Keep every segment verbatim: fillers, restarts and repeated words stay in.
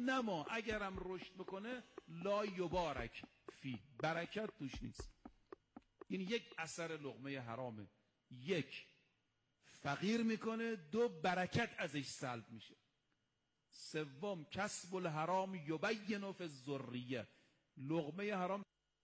انما اگرم رشد بکنه لا یبارک فی، برکت توش نیست. این یک اثر لقمه حرامه. یک، فقیر میکنه. دو، برکت ازش سلب میشه. سوم، کسب الحرام یبین فی الذریه، لقمه حرام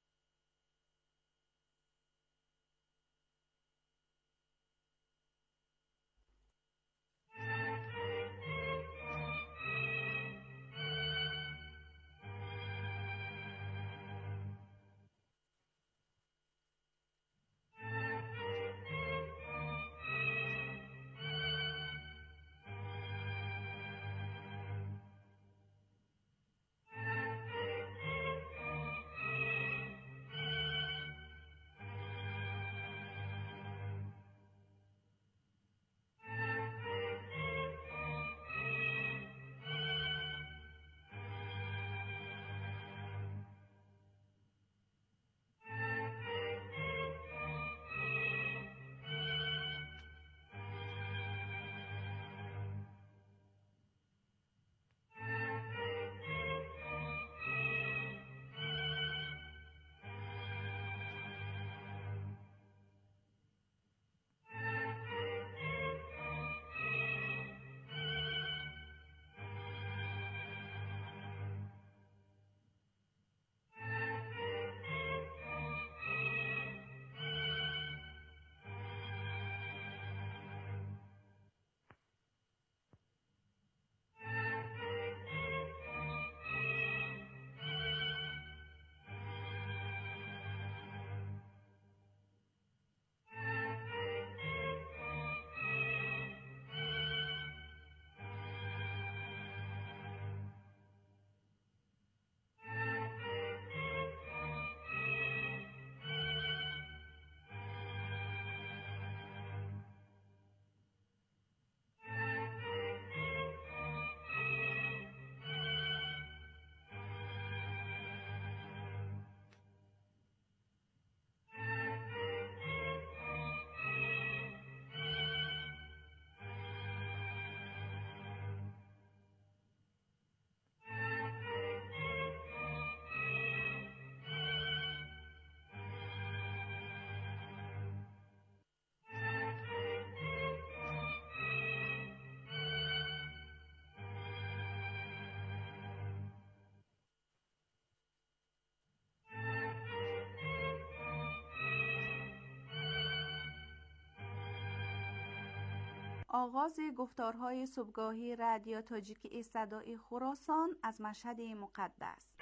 آغاز گفتارهای صبحگاهی رادیو تاجیکی صدای خراسان از مشهد مقدس.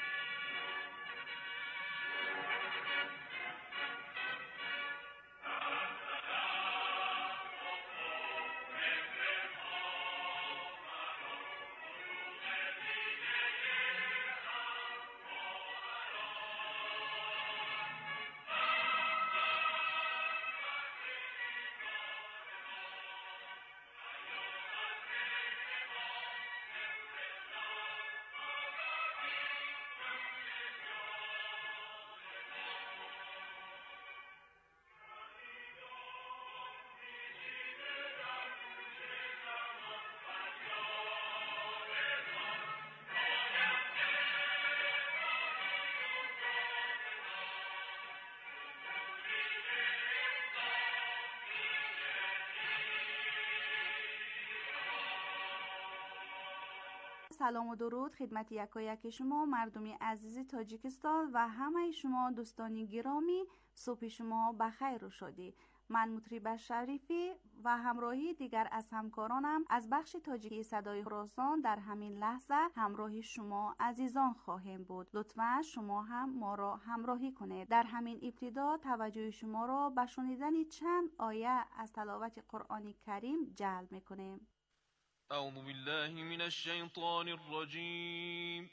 سلام و درود خدمت یکایک شما مردمی عزیز تاجیکستان و همه شما دوستانی گرامی. صبح شما بخیر و شادی. من مطرب شریفی و همراهی دیگر از همکارانم از بخش تاجیکی صدای خراسان در همین لحظه همراه شما عزیزان خواهیم بود. لطفاً شما هم ما را همراهی کنید. در همین ابتدا توجه شما را به شنیدن چند آیه از تلاوت قرآن کریم جلب می‌کنیم. اعوذ بالله من الشیطان الرجیم.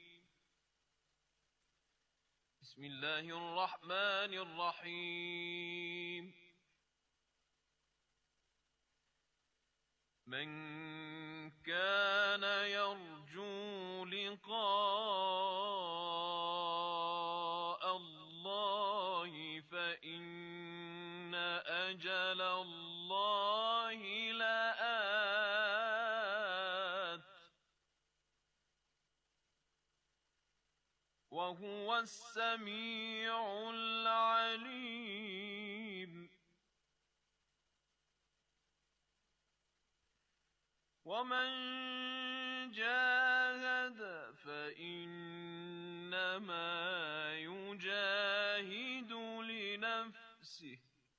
بسم الله الرحمن الرحیم. من كان يرجو لقاء الله فإن أجل الله لآت وهو السميع العليم ومن جاهد فإنما يجاهد لنفسه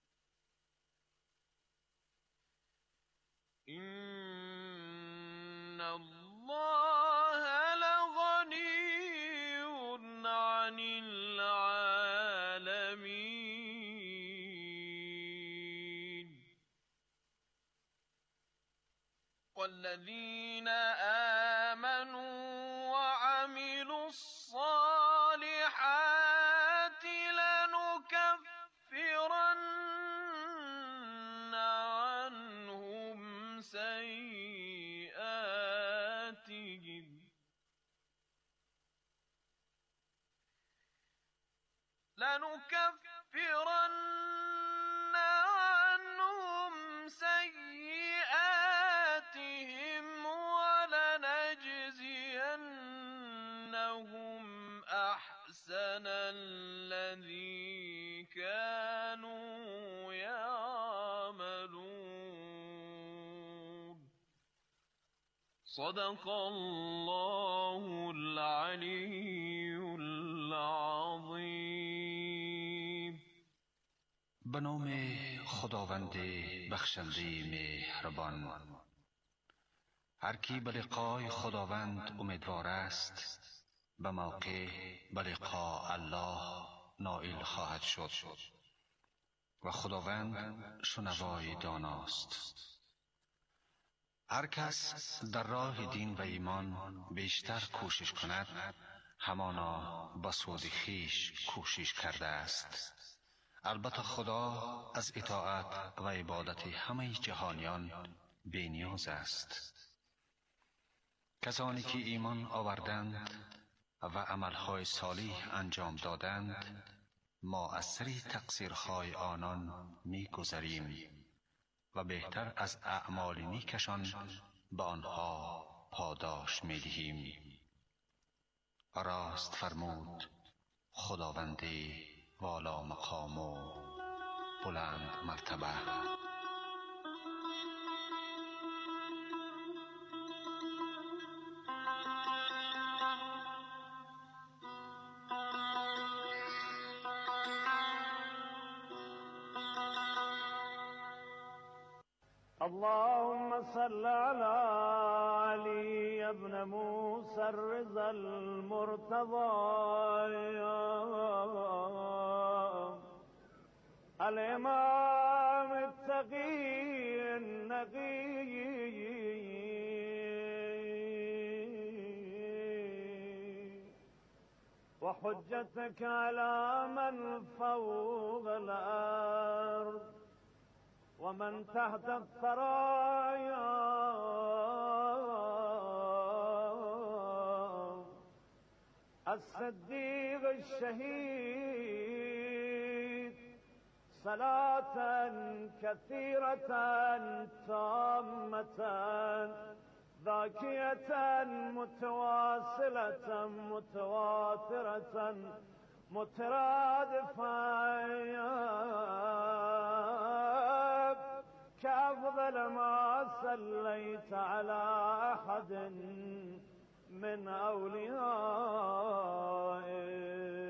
إن الله لغني عن العالمين والذين آمنوا وعملوا الصالحات لنكفرن عنهم سيئاتهم لنكفرن عنهم سيئاتهم ولنجزينهم أحسن الذي كانوا يعملون صدق الله العلي العظیم. به نام خداوند بخشنده مهربان. هر کی به لقای خداوند امیدوار است به موقع به لقاء الله نائل خواهد شد و خداوند شنوای داناست. هر کس در راه دین و ایمان بیشتر کوشش کند همانا به سود خویش کوشش کرده است. البته خدا از اطاعت و عبادت همه جهانیان بی‌نیاز است. کسانی که ایمان آوردند و عملهای صالح انجام دادند ما از سری تقصیرهای آنان می‌گذریم و بهتر از اعمال نیکشان به آنها پاداش می‌دهیم. راست فرمود خداوند والا مقام و بلند مرتبه. اللهم صل على علي ابن موسى الرضا المرتضى الإمام التقي النقي وحجتك على من فوق الأرض ومن تحت الثرايا الصديق الشهيد صلاة كثيرة تامة ذاكية متواصلة متواترة مترادفة كأفضل ما صليت على أحد من أوليائك.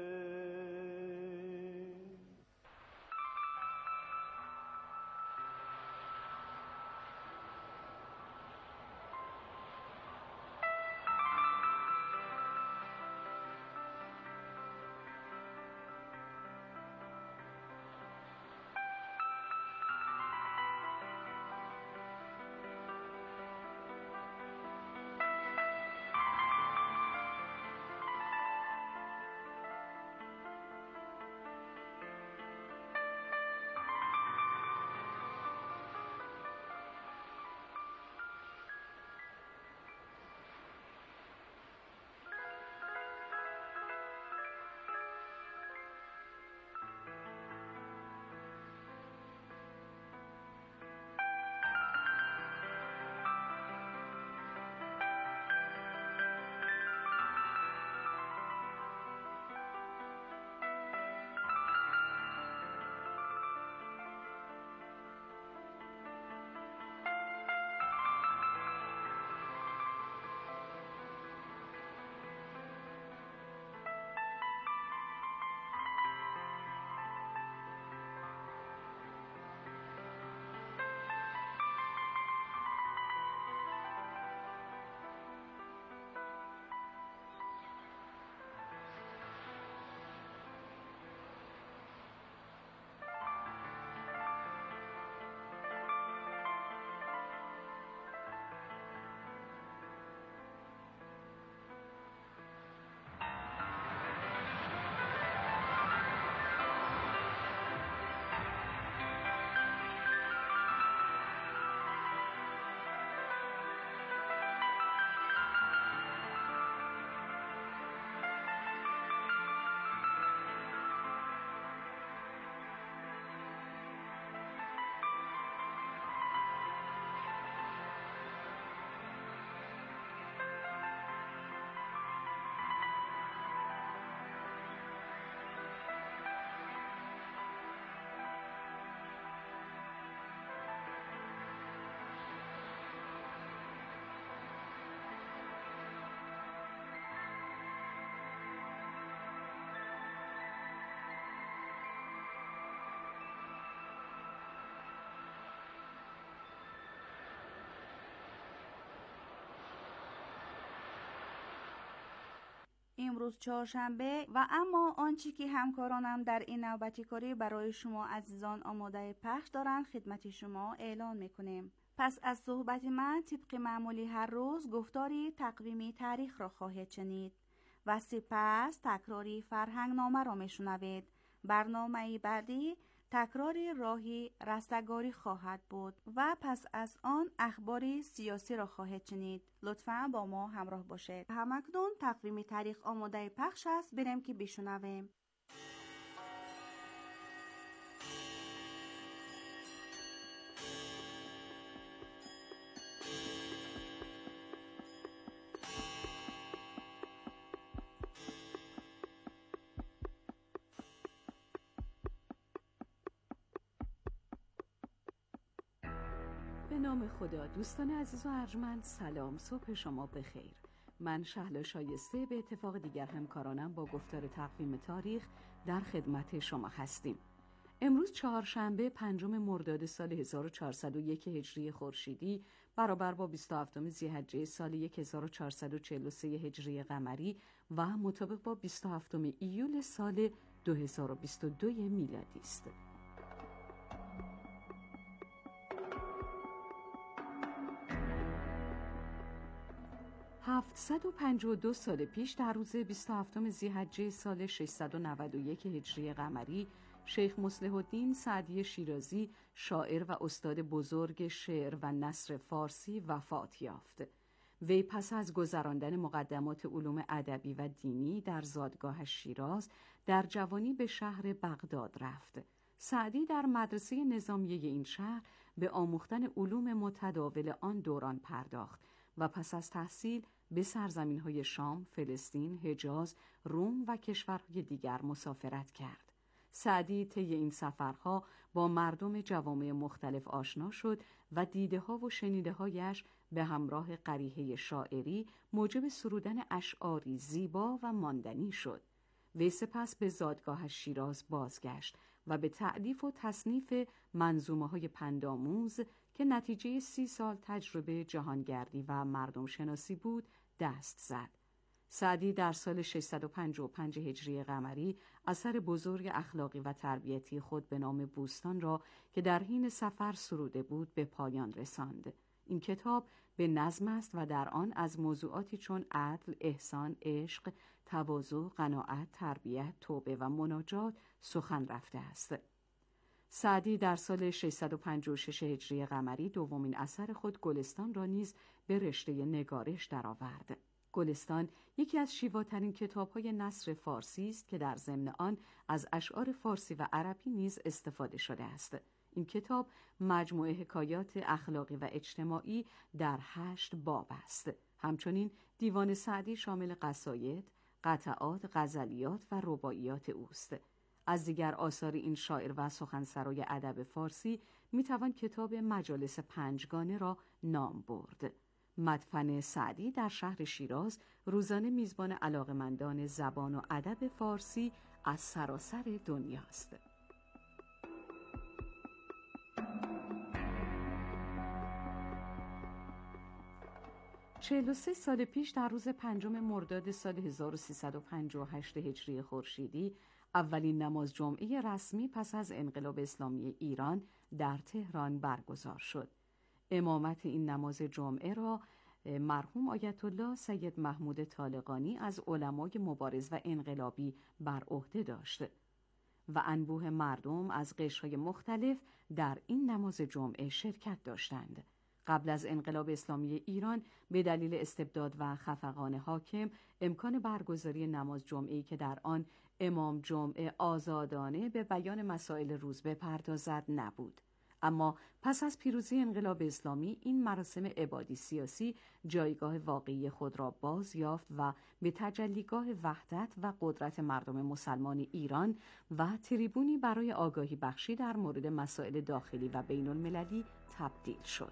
امروز چهارشنبه و اما آنچه که همکارانم در این نوبتی کاری برای شما عزیزان آماده پخش دارند خدمت شما اعلان میکنیم. پس از صحبت من طبق معمولی هر روز گفتاری تقویمی تاریخ را خواهید شنید و سپس تکراری فرهنگ نامه را میشنوید. برنامه بعدی تکراری راهی رستگاری خواهد بود و پس از آن اخباری سیاسی را خواهید شنید. لطفاً با ما همراه باشید. همکنون تقویم تاریخ آماده پخش است، بریم که بشنویم. به نام خدا. دوستان عزیز و ارجمند، سلام، صبح شما بخیر. من شهلا شایسته به اتفاق دیگر همکارانم با گفتار تقویم تاریخ در خدمت شما هستیم. امروز چهارشنبه پنجم مرداد سال هزار و چهارصد و یک هجری خورشیدی برابر با بیست و هفتم ذی‌حجه سال هزار و چهارصد و چهل و سه هجری قمری و مطابق با بیست و هفتم ایول سال دو هزار و بیست و دو میلادی است. هفتصد و پنجاه و دو سال پیش در روز بیست و هفتم ذی‌حجه سال ششصد و نود و یک هجری قمری شیخ مصلح الدین سعدی شیرازی، شاعر و استاد بزرگ شعر و نثر فارسی وفات یافت. وی پس از گذراندن مقدمات علوم ادبی و دینی در زادگاه شیراز در جوانی به شهر بغداد رفت. سعدی در مدرسه نظامیه این شهر به آموختن علوم متداول آن دوران پرداخت و پس از تحصیل به سرزمین‌های شام، فلسطین، حجاز، روم و کشورهای دیگر مسافرت کرد. سعدی طی این سفرها با مردم جوامع مختلف آشنا شد و دیده‌ها و شنیده‌هایش به همراه قریحه شاعری موجب سرودن اشعاری زیبا و ماندنی شد. وی سپس به زادگاه شیراز بازگشت و به تألیف و تصنیف منظومه‌های پندآموز که نتیجه سی سال تجربه جهانگردی و مردم شناسی بود دست زد. سعدی در سال ششصد و پنجاه و پنج هجری قمری اثر بزرگ اخلاقی و تربیتی خود به نام بوستان را که در حین سفر سروده بود به پایان رساند. این کتاب به نظم است و در آن از موضوعاتی چون عدل، احسان، عشق، تواضع، قناعت، تربیت، توبه و مناجات سخن رفته است. سعدی در سال ششصد و پنجاه و شش هجری قمری دومین اثر خود گلستان را نیز به رشته نگارش درآورد. گلستان یکی از شیواترین کتاب‌های نثر فارسی است که در ضمن آن از اشعار فارسی و عربی نیز استفاده شده است. این کتاب مجموعه حکایات اخلاقی و اجتماعی در هشت باب است. همچنین دیوان سعدی شامل قصاید، قطعات، غزلیات و رباعیات اوست. از دیگر آثار این شاعر و سخنسرای ادب فارسی میتوان کتاب مجالس پنجگانه را نام برد. مدفن سعدی در شهر شیراز روزانه میزبان علاقمندان زبان و ادب فارسی از سراسر دنیاست. چهل و سه سال پیش در روز پنجم مرداد سال هزار و سیصد و پنجاه و هشت هجری خورشیدی اولین نماز جمعه رسمی پس از انقلاب اسلامی ایران در تهران برگزار شد. امامت این نماز جمعه را مرحوم آیت الله سید محمود طالقانی از علمای مبارز و انقلابی بر عهده داشت و انبوه مردم از قشرهای مختلف در این نماز جمعه شرکت داشتند. قبل از انقلاب اسلامی ایران به دلیل استبداد و خفقان حاکم امکان برگزاری نماز جمعه‌ای که در آن امام جمعه آزادانه به بیان مسائل روز بپردازد نبود. اما پس از پیروزی انقلاب اسلامی این مراسم عبادی سیاسی جایگاه واقعی خود را باز یافت و به تجلیگاه وحدت و قدرت مردم مسلمان ایران و تریبونی برای آگاهی بخشی در مورد مسائل داخلی و بین المللی تبدیل شد.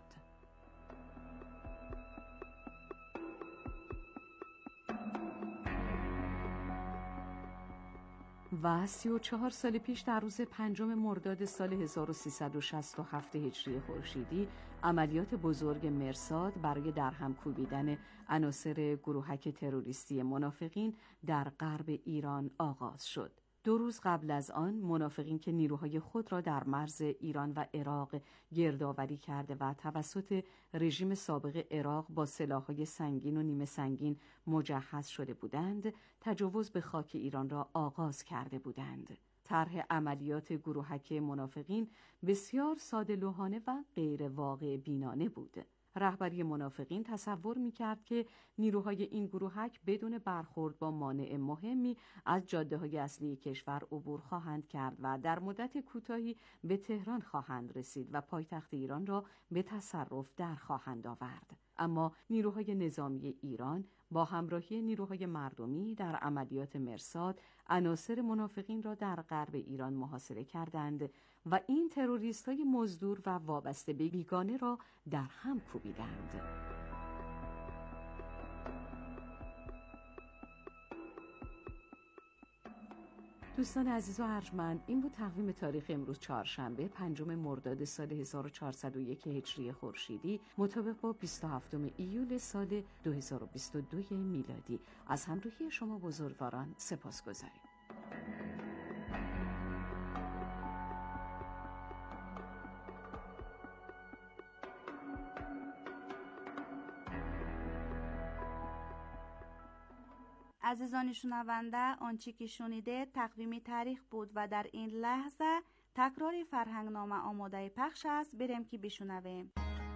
و سی و چهار سال پیش در روز پنجم مرداد سال هزار و سیصد و شصت و هفت هجری خورشیدی عملیات بزرگ مرصاد برای درهم کوبیدن عناصر گروهک تروریستی منافقین در غرب ایران آغاز شد. دو روز قبل از آن منافقین که نیروهای خود را در مرز ایران و عراق گردآوری کرده و توسط رژیم سابق عراق با سلاح‌های سنگین و نیمه سنگین مجهز شده بودند، تجاوز به خاک ایران را آغاز کرده بودند. طرح عملیات گروهک منافقین بسیار ساده‌لوحانه و غیر واقع بینانه بود. رهبری منافقین تصور می‌کرد که نیروهای این گروهک بدون برخورد با مانع مهمی از جاده‌های اصلی کشور عبور خواهند کرد و در مدت کوتاهی به تهران خواهند رسید و پایتخت ایران را به تصرف در خواهند آورد. اما نیروهای نظامی ایران با همراهی نیروهای مردمی در عملیات مرصاد عناصر منافقین را در غرب ایران محاصره کردند و این تروریست‌های مزدور و وابسته به بیگانه را در هم کوبیدند. دوستان عزیز و ارجمند، این بود تقویم تاریخ امروز چهارشنبه پنجم مرداد سال هزار و چهارصد و یک هجری خورشیدی مطابق با بیست و هفتم ایول سال دو هزار و بیست و دو میلادی. از همراهی شما بزرگواران سپاسگزاریم. عزیزان شنونده، آنچه که شنیده تقویم تاریخ بود و در این لحظه تکرار فرهنگنامه آماده پخش است. بریم که بشنویم.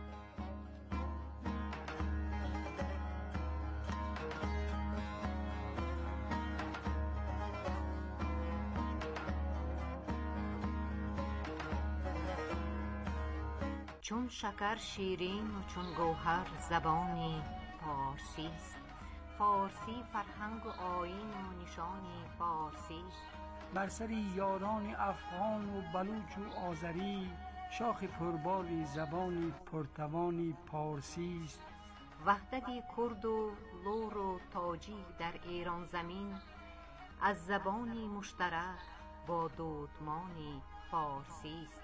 چون شکر شیرین و چون گوهر زبانی فارسی است. فارسی فرهنگ و آیین و نشانی فارسی است. بر سر یاران افغان و بلوچ و آذری شاخ پربالی زبانی پرتوانی پارسی است. وحدتی کرد و لور و تاجی در ایران زمین از زبانی مشترک با دودمانی فارسی است.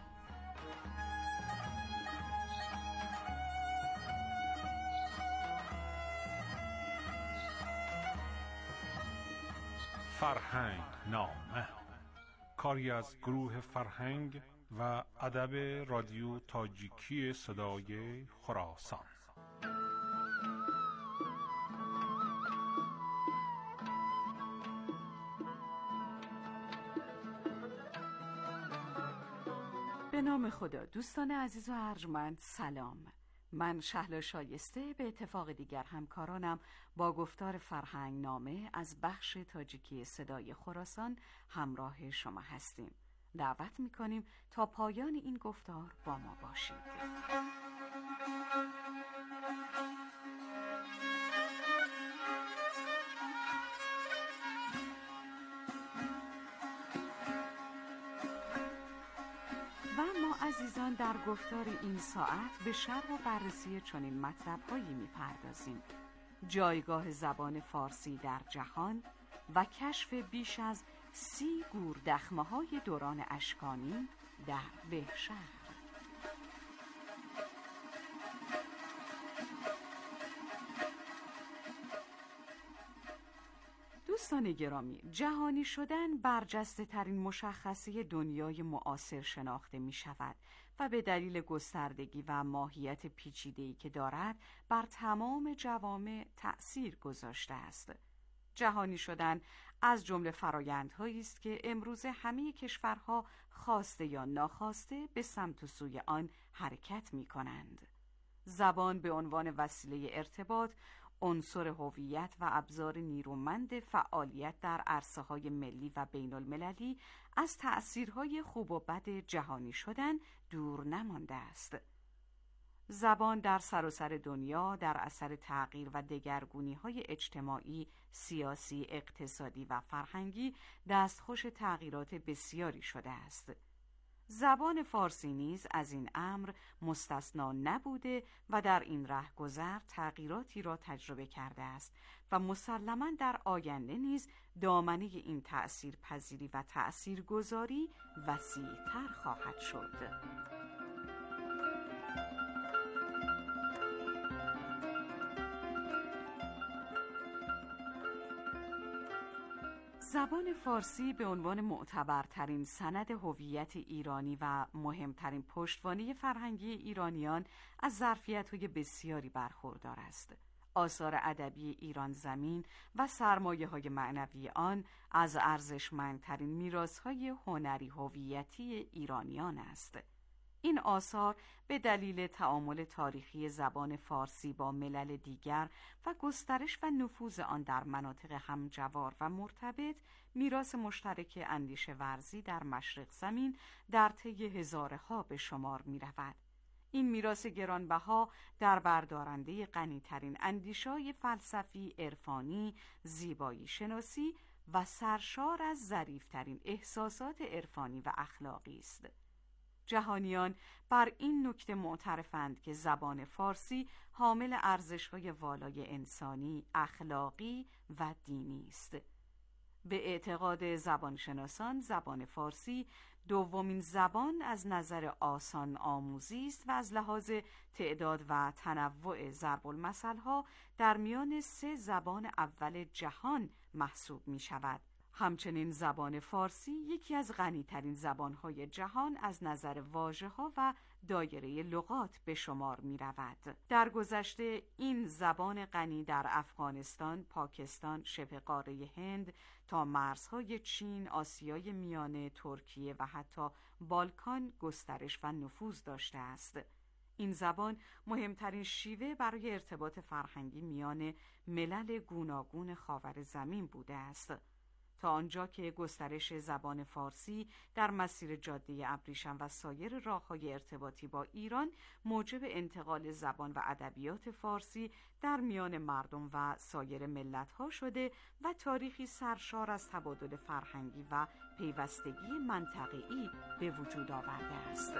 فرهنگ نامه، کاری از گروه فرهنگ و ادب رادیو تاجیکی صدای خراسان. به نام خدا. دوستان عزیز و ارجمند سلام. من شهلا شایسته به اتفاق دیگر همکارانم با گفتار فرهنگ نامه از بخش تاجیکی صدای خراسان همراه شما هستیم. دعوت میکنیم تا پایان این گفتار با ما باشید. و ما عزیزان در گفتار این ساعت به شرح و بررسی چنین مطلب‌هایی می‌پردازیم: جایگاه زبان فارسی در جهان و کشف بیش از سی گور دخمه‌های دوران اشکانی در بهشهر. دوستان گرامی، جهانی شدن برجسته ترین مشخصه دنیای معاصر شناخته می شود و به دلیل گستردگی و ماهیت پیچیده‌ای که دارد بر تمام جوامع تأثیر گذاشته است. جهانی شدن از جمله فرایندهایی است که امروز همه کشورها خواسته یا ناخواسته به سمت و سوی آن حرکت می کنند. زبان به عنوان وسیله ارتباط، عنصر هویت و ابزار نیرومند فعالیت در عرصه‌های ملی و بین المللی از تأثیرهای خوب و بد جهانی شدن دور نمانده است. زبان در سراسر دنیا در اثر تغییر و دگرگونی‌های اجتماعی، سیاسی، اقتصادی و فرهنگی دستخوش تغییرات بسیاری شده است. زبان فارسی نیز از این امر مستثنا نبوده و در این رهگذر تغییراتی را تجربه کرده است و مسلماً در آینده نیز دامنه این تأثیر پذیری و تأثیرگذاری وسیع‌تر خواهد شد. زبان فارسی به عنوان معتبرترین سند هویت ایرانی و مهمترین پشتوانه فرهنگی ایرانیان از ظرفیت‌های بسیاری برخوردار است. آثار ادبی ایران زمین و سرمایه‌های معنوی آن از ارزشمندترین میراث‌های هنری هویتی ایرانیان است. این آثار به دلیل تعامل تاریخی زبان فارسی با ملل دیگر و گسترش و نفوذ آن در مناطق همجوار و مرتبط، میراث مشترک اندیشه ورزی در مشرق زمین در طی هزارها به شمار می رود. این میراث گرانبها در بردارنده غنی‌ترین اندیشه‌های فلسفی، عرفانی، زیبایی شناسی و سرشار از ظریف‌ترین احساسات عرفانی و اخلاقی است. جهانیان بر این نکته معترفند که زبان فارسی حامل ارزش‌های والای انسانی، اخلاقی و دینی است. به اعتقاد زبانشناسان زبان فارسی دومین زبان از نظر آسان آموزی است و از لحاظ تعداد و تنوع ضرب المثل‌ها در میان سه زبان اول جهان محسوب می شود. همچنین زبان فارسی یکی از غنی‌ترین زبان‌های جهان از نظر واژه‌ها و دایره لغات به شمار می‌رود. در گذشته این زبان غنی در افغانستان، پاکستان، شبه قاره هند تا مرزهای چین، آسیای میانه، ترکیه و حتی بالکان گسترش و نفوذ داشته است. این زبان مهمترین شیوه برای ارتباط فرهنگی میان ملل گوناگون خاور زمین بوده است. تا آنجا که گسترش زبان فارسی در مسیر جاده ابریشم و سایر راه‌های ارتباطی با ایران موجب انتقال زبان و ادبیات فارسی در میان مردم و سایر ملت‌ها شده و تاریخی سرشار از تبادل فرهنگی و پیوستگی منطقه‌ای به وجود آورده است.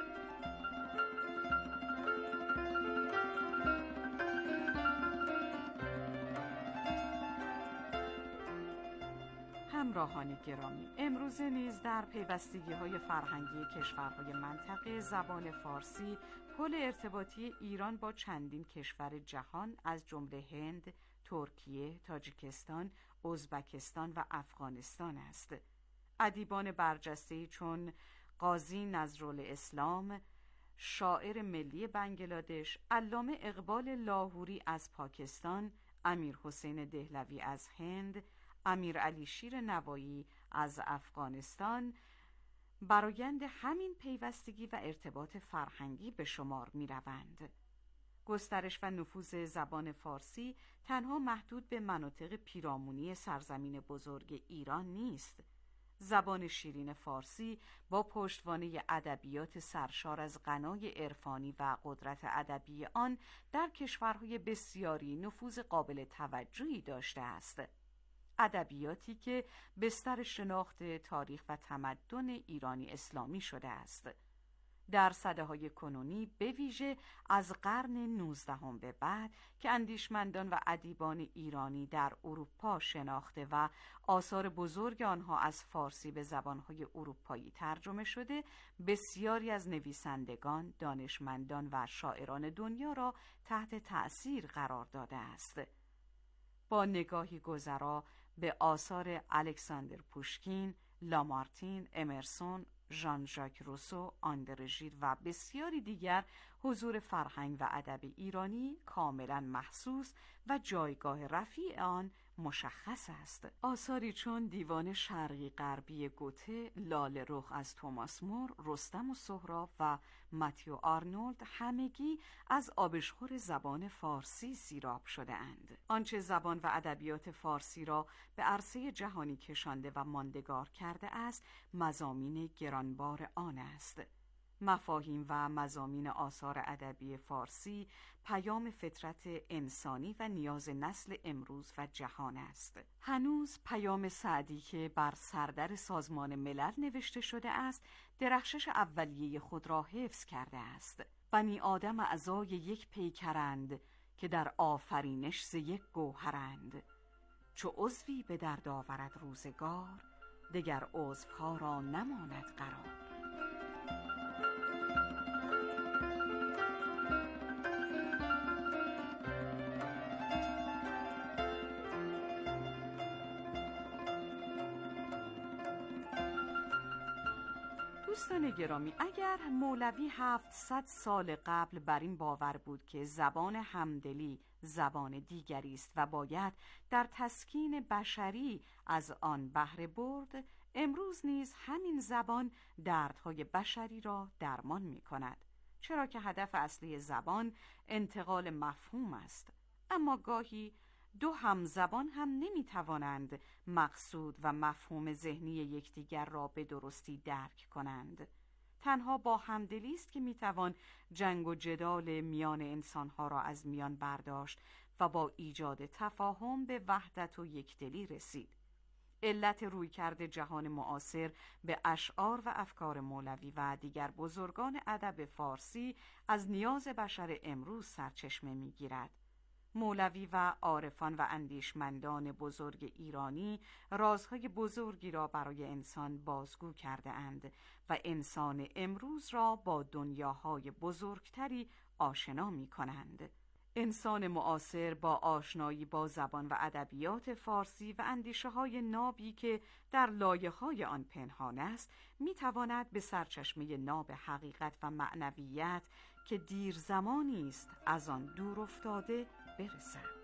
همراهان گرامی، امروزه نیز در پیوستگی‌های فرهنگی کشورهای منطقه زبان فارسی پل ارتباطی ایران با چندین کشور جهان از جمله هند، ترکیه، تاجیکستان، ازبکستان و افغانستان است. ادیبان برجسته‌ای چون قاضی نظرالاسلام، شاعر ملی بنگلادش، علامه اقبال لاهوری از پاکستان، امیر حسین دهلوی از هند، امیر علی شیر نوایی از افغانستان برآیند همین پیوستگی و ارتباط فرهنگی به شمار می روند. گسترش و نفوذ زبان فارسی تنها محدود به مناطق پیرامونی سرزمین بزرگ ایران نیست. زبان شیرین فارسی با پشتوانه ادبیات سرشار از غنای عرفانی و قدرت ادبی آن در کشورهای بسیاری نفوذ قابل توجهی داشته است. ادبیاتی که بستر شناخت تاریخ و تمدن ایرانی اسلامی شده است. در سده‌های کنونی به ویژه از قرن نوزدهم به بعد که اندیشمندان و ادیبان ایرانی در اروپا شناخته و آثار بزرگ آنها از فارسی به زبان‌های اروپایی ترجمه شده، بسیاری از نویسندگان، دانشمندان و شاعران دنیا را تحت تأثیر قرار داده است. با نگاهی گذرا به آثار الکساندر پوشکین، لامارتین، امرسون، ژان ژاک روسو، آندره ژید و بسیاری دیگر حضور فرهنگ و ادب ایرانی کاملا محسوس و جایگاه رفیع آن مشخص است. آثاری چون دیوان شرقی غربی گوته، لاله رخ از توماس مور، رستم و سهراب و متیو آرنولد همگی از آبشخور زبان فارسی سیراب شده اند. آنچه زبان و ادبیات فارسی را به عرصه جهانی کشانده و ماندگار کرده است، مضامین گرانبار آن است. مفاهیم و مضامین آثار ادبی فارسی پیام فطرت انسانی و نیاز نسل امروز و جهان است. هنوز پیام سعدی که بر سردر سازمان ملل نوشته شده است، درخشش اولیه خود را حفظ کرده است. بنی آدم اعضای یک پیکرند که در آفرینش ز یک گوهرند. چو عضوی به درد آورد روزگار، دگر عضوها را نماند قرار. دوستان گرامی، اگر مولوی هفتصد سال قبل بر این باور بود که زبان همدلی زبان دیگری است و باید در تسکین بشری از آن بهره برد، امروز نیز همین زبان دردهای بشری را درمان می کند، چرا که هدف اصلی زبان انتقال مفهوم است. اما گاهی دو همزبان هم نمی توانند مقصود و مفهوم ذهنی یکدیگر را به درستی درک کنند. تنها با همدلی است که می توان جنگ و جدال میان انسانها را از میان برداشت و با ایجاد تفاهم به وحدت و یکدلی رسید. علت رویکرد جهان معاصر به اشعار و افکار مولوی و دیگر بزرگان ادب فارسی از نیاز بشر امروز سرچشمه می گیرد. مولوی و عارفان و اندیشمندان بزرگ ایرانی رازهای بزرگی را برای انسان بازگو کرده اند و انسان امروز را با دنیاهای بزرگتری آشنا می کنند. انسان معاصر با آشنایی با زبان و ادبیات فارسی و اندیشه های نابی که در لایه های آن پنهان است، می تواند به سرچشمه ناب حقیقت و معنویت که دیر زمانی است از آن دور افتاده برسد.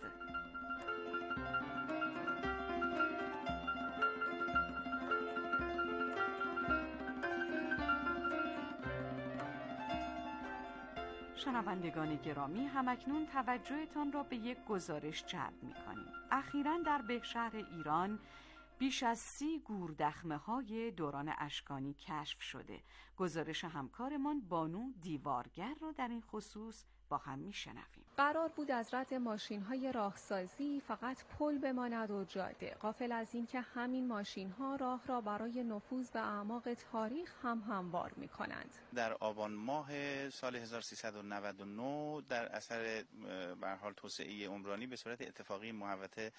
شنوندگان گرامی، همکنون توجهتان را به یک گزارش جلب می‌کنیم. اخیراً در بهشهر ایران بیش از سی گوردخمه های دوران اشکانی کشف شده. گزارش همکارمان بانو دیوارگر را در این خصوص با هم میشنویم. قرار بود از رد ماشین‌های راهسازی فقط پل بماند و جاده، غافل از این که همین ماشین‌ها راه را برای نفوذ به اعماق تاریخ هم هموار می‌کنند. در آبان ماه سال هزار و سیصد و نود و نه در اثر به هر حال توسعه عمرانی به صورت اتفاقی محوطه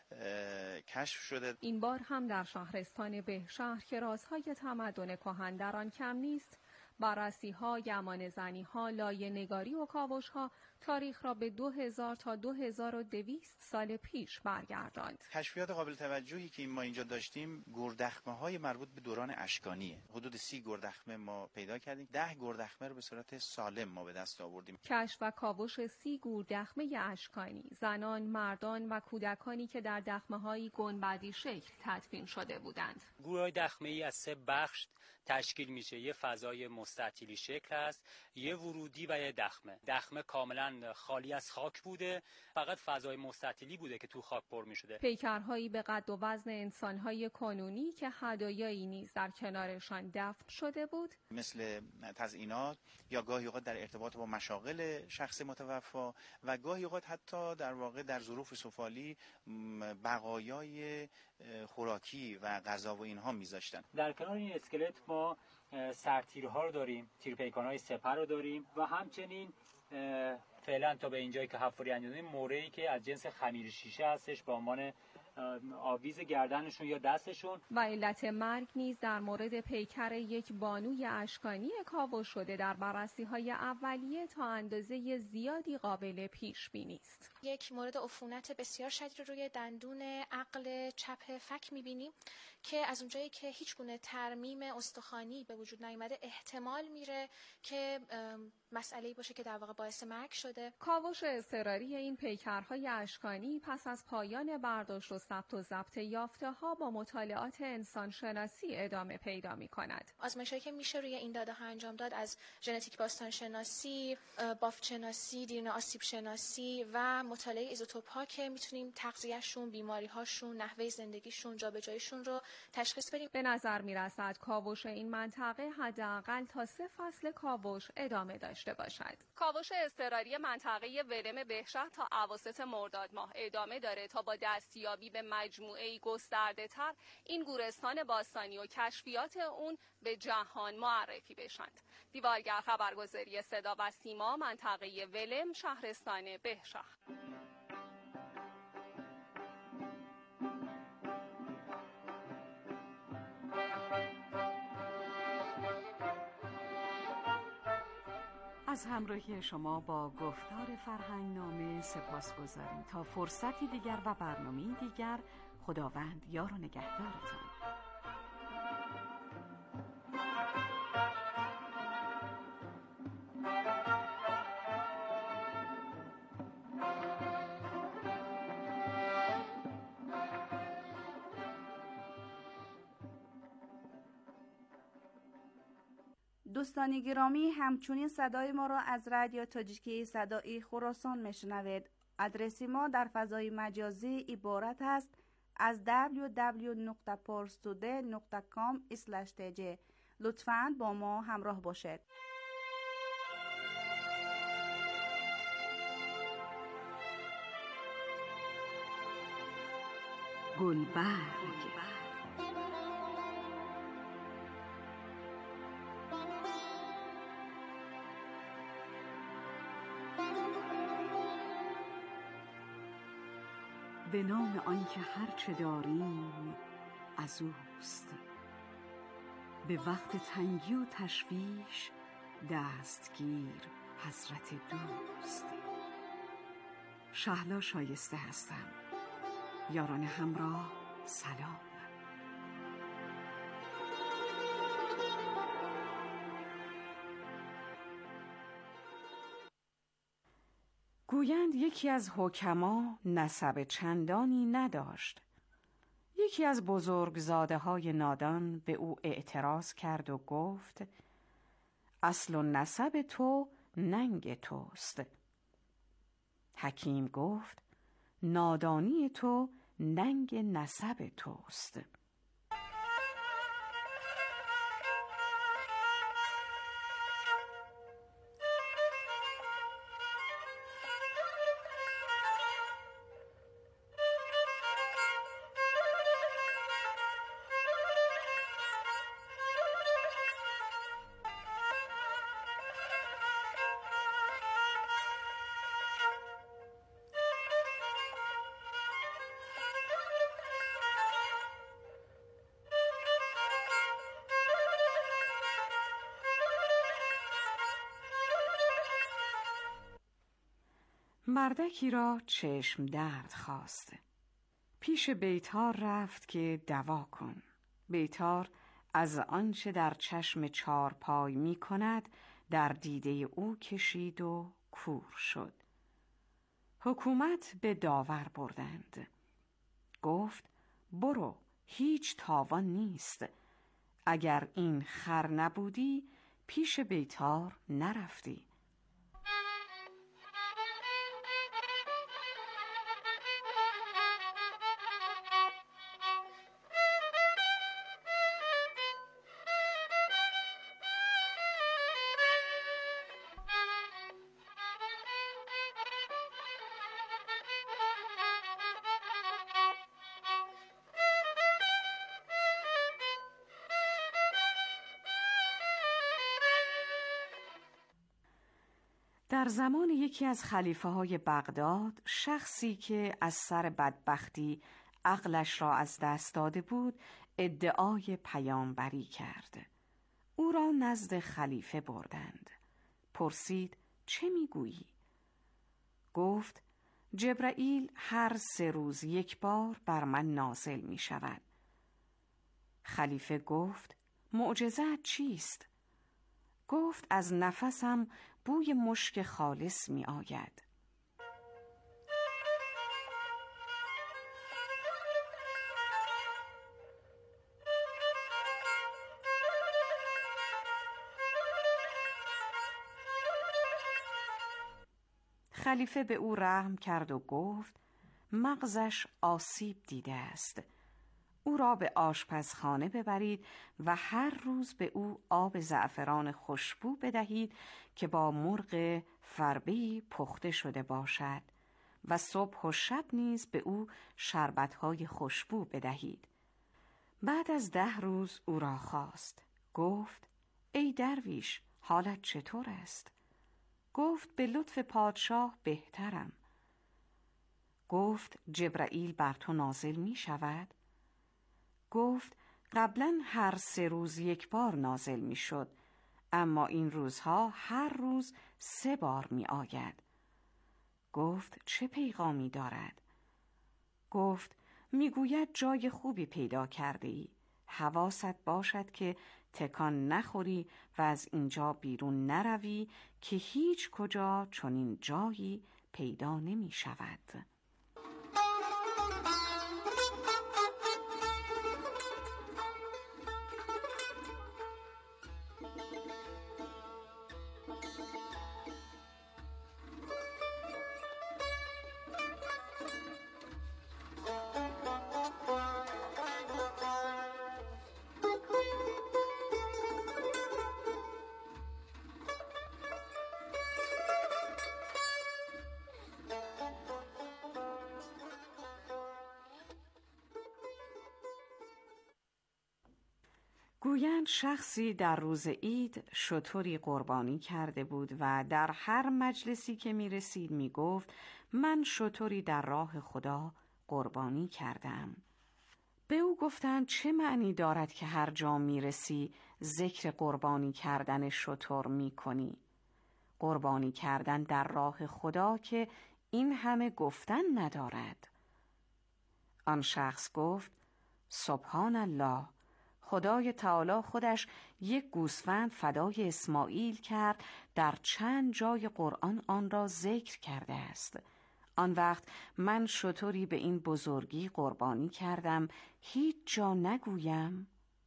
کشف شده. این بار هم در شهرستان بهشهر که رازهای تمدن کهن در آن کم نیست، بررسی‌ها، یمانه‌زنی‌ها، لایه‌نگاری و کاوش‌ها تاریخ را به دو هزار تا دو هزار و دویست سال پیش برگرداند. کشفیات قابل توجهی که ما اینجا داشتیم گوردخمه‌های مربوط به دوران اشکانیه. حدود سی گوردخمه ما پیدا کردیم. ده گوردخمه رو به صورت سالم ما به دست آوردیم. کشف و کاوش سی گوردخمه اشکانی، زنان، مردان و کودکانی که در دخمه‌های گنبدی شکل تدفین شده بودند. گورهای دخمه‌ای از سه بخش تشکیل میشه. یه فضای مستطیلی شکل هست، یه ورودی و یه دخمه. دخمه کاملا خالی از خاک بوده، فقط فضای مستطیلی بوده که تو خاک پر میشده. پیکرهایی به قد و وزن انسان‌های کنونی که هدایایی نیز در کنارشان دفن شده بود، مثل تزیینات یا گاهی اوقات در ارتباط با مشاغل شخص متوفی و گاهی اوقات حتی در واقع در ظروف سفالی بقایای خوراکی و غذا و اینها میذاشتن. در کنار این اسکلت ما سرتیرها رو داریم، تیرپیکان‌های سپر رو داریم و همچنین فعلا تا به اینجایی که حفاری انجام مورایی که از جنس خمیر شیشه هستش با عنوان آویز گردنشون یا دستشون. و علت مرگ نیز در مورد پیکر یک بانوی اشکانی کاوش شده در بررسی‌های اولیه تا اندازه زیادی قابل پیش بینی است. یک مورد عفونت بسیار شدید روی دندون عقل چپ فک می‌بینیم که از اونجایی که هیچ گونه ترمیم استخوانی به وجود نیامده احتمال میره که مسئله‌ای باشه که در واقع باعث مرگ شده. کاوش اضطراری این پیکرهای اشکانی پس از پایان برداشت و ثبت و ضبط یافته‌ها با مطالعات انسانشناسی ادامه پیدا می‌کند. آزمایش‌هایی که میشه روی این داده‌ها انجام داد از ژنتیک باستانشناسی، بافت‌شناسی، دیرینه آسیب شناسی و مطالعه ایزوتوپ‌ها که میتونیم تغذیه‌شون، بیماری‌هاشون، نحوه زندگیشون، جابجاییشون رو تشخیص بدیم. به نظر می‌رسد کاوش این منطقه حداقل تا سه فصل کاوش ادامه داشته باشد. کاوش اضطراری منطقه ولم بهشهر تا اواسط مرداد ماه ادامه داره تا با دستیابی به مجموعه‌ای گسترده‌تر این گورستان باستانی و کشفیات اون به جهان معرفی بشند. دیوارگر خبرگزاری صدا و سیما، منطقه ولم، شهرستان بهشهر. از همراهی شما با گفتار فرهنگنامه سپاسگزاریم. تا فرصتی دیگر و برنامه‌ای دیگر، خداوند یار و نگهدارتان. دوستان گرامی، همچنین صدای ما را از رادیو تاجیکی صدای خراسان میشنوید. آدرس ما در فضای مجازی عبارت است از دبلیو دبلیو دبلیو دات پارستوده دات کام اسلش تی جی. لطفاً با ما همراه باشید. گلبرگ به نام آنکه هر چه داریم از اوست، به وقت تنگی و تشویش دستگیر حضرت دوست. شهلا شایسته هستم. یاران همراه سلام. گویند یکی از حکما نسب چندانی نداشت. یکی از بزرگزاده های نادان به او اعتراض کرد و گفت: اصل و نسب تو ننگ توست. حکیم گفت: نادانی تو ننگ نسب توست. مردکی را چشم درد خواست. پیش بیتار رفت که دوا کن. بیتار از آنچه در چشم چارپای می کند در دیده او کشید و کور شد. حکومت به داور بردند. گفت: برو، هیچ تاوان نیست. اگر این خر نبودی پیش بیتار نرفتی. در زمان یکی از خلیفه های بغداد، شخصی که از سر بدبختی عقلش را از دست داده بود ادعای پیامبری کرد. او را نزد خلیفه بردند. پرسید: چه میگویی؟ گفت: جبرائیل هر سه روز یک بار بر من نازل می شود. خلیفه گفت: معجزت چیست؟ گفت: از نفسم بوی مشک خالص می آید. خلیفه به او رحم کرد و گفت مغزش آسیب دیده است. او را به آشپزخانه ببرید و هر روز به او آب زعفران خوشبو بدهید که با مرغ فربه‌ای پخته شده باشد و صبح و شب نیز به او شربت‌های خوشبو بدهید. بعد از ده روز او را خواست. گفت ای درویش، حالت چطور است؟ گفت به لطف پادشاه بهترم. گفت جبرائیل بر تو نازل می شود؟ گفت قبلا هر سه روز یک بار نازل می شد، اما این روزها هر روز سه بار می آید. گفت چه پیغامی دارد؟ گفت می گوید جای خوبی پیدا کرده ای. حواست باشد که تکان نخوری و از اینجا بیرون نروی که هیچ کجا چنین جایی پیدا نمی شود. گویند شخصی در روز عید شتری قربانی کرده بود و در هر مجلسی که می رسید می گفت من شتری در راه خدا قربانی کردم. به او گفتند چه معنی دارد که هر جا می رسی ذکر قربانی کردن شتر می کنی؟ قربانی کردن در راه خدا که این همه گفتن ندارد. آن شخص گفت سبحان الله، خدای تعالی خودش یک گوسفند فدای اسماعیل کرد، در چند جای قرآن آن را ذکر کرده است. آن وقت من شتری به این بزرگی قربانی کردم، هیچ جا نگویم.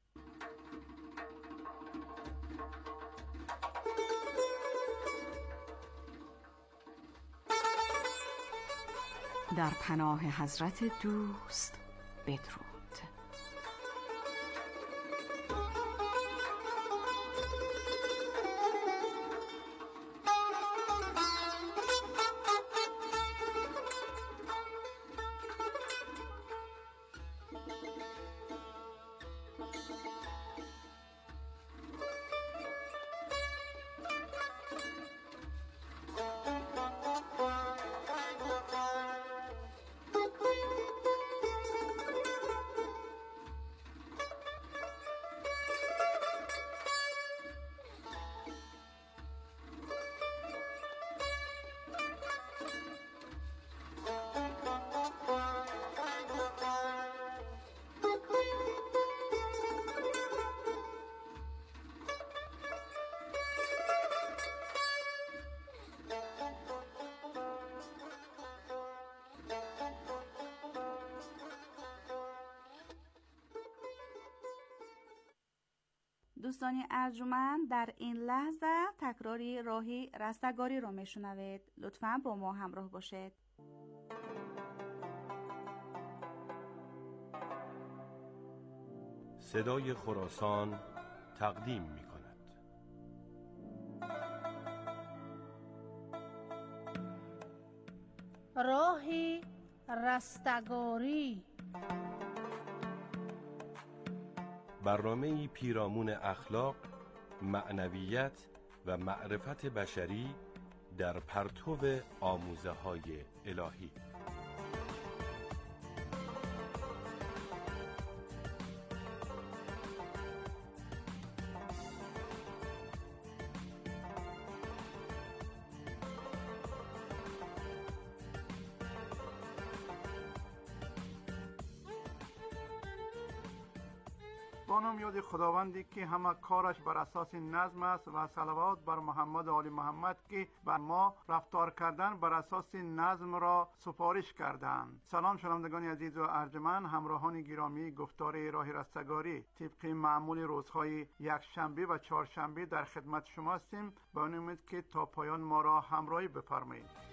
در پناه حضرت دوست بدرود. دوستان ارجمند، در این لحظه تکراری راهی رستگاری رو میشنوید. لطفاً با ما همراه باشید. صدای خراسان تقدیم می کند. راهی رستگاری، برنامه‌ای پیرامون اخلاق، معنویت و معرفت بشری در پرتو آموزه‌های الهی. با نام یاد خداوندی که همه کارش بر اساس نظم است و صلوات بر محمد و آل محمد که بر ما رفتار کردن بر اساس نظم را سفارش کردند. سلام شنوندگان عزیز و ارجمند، همراهان گرامی، گفتار راه رستگاری طبق معمول روزهای یکشنبه و چهارشنبه در خدمت شما هستیم. با امید که تا پایان ما را همراهی بفرمایید.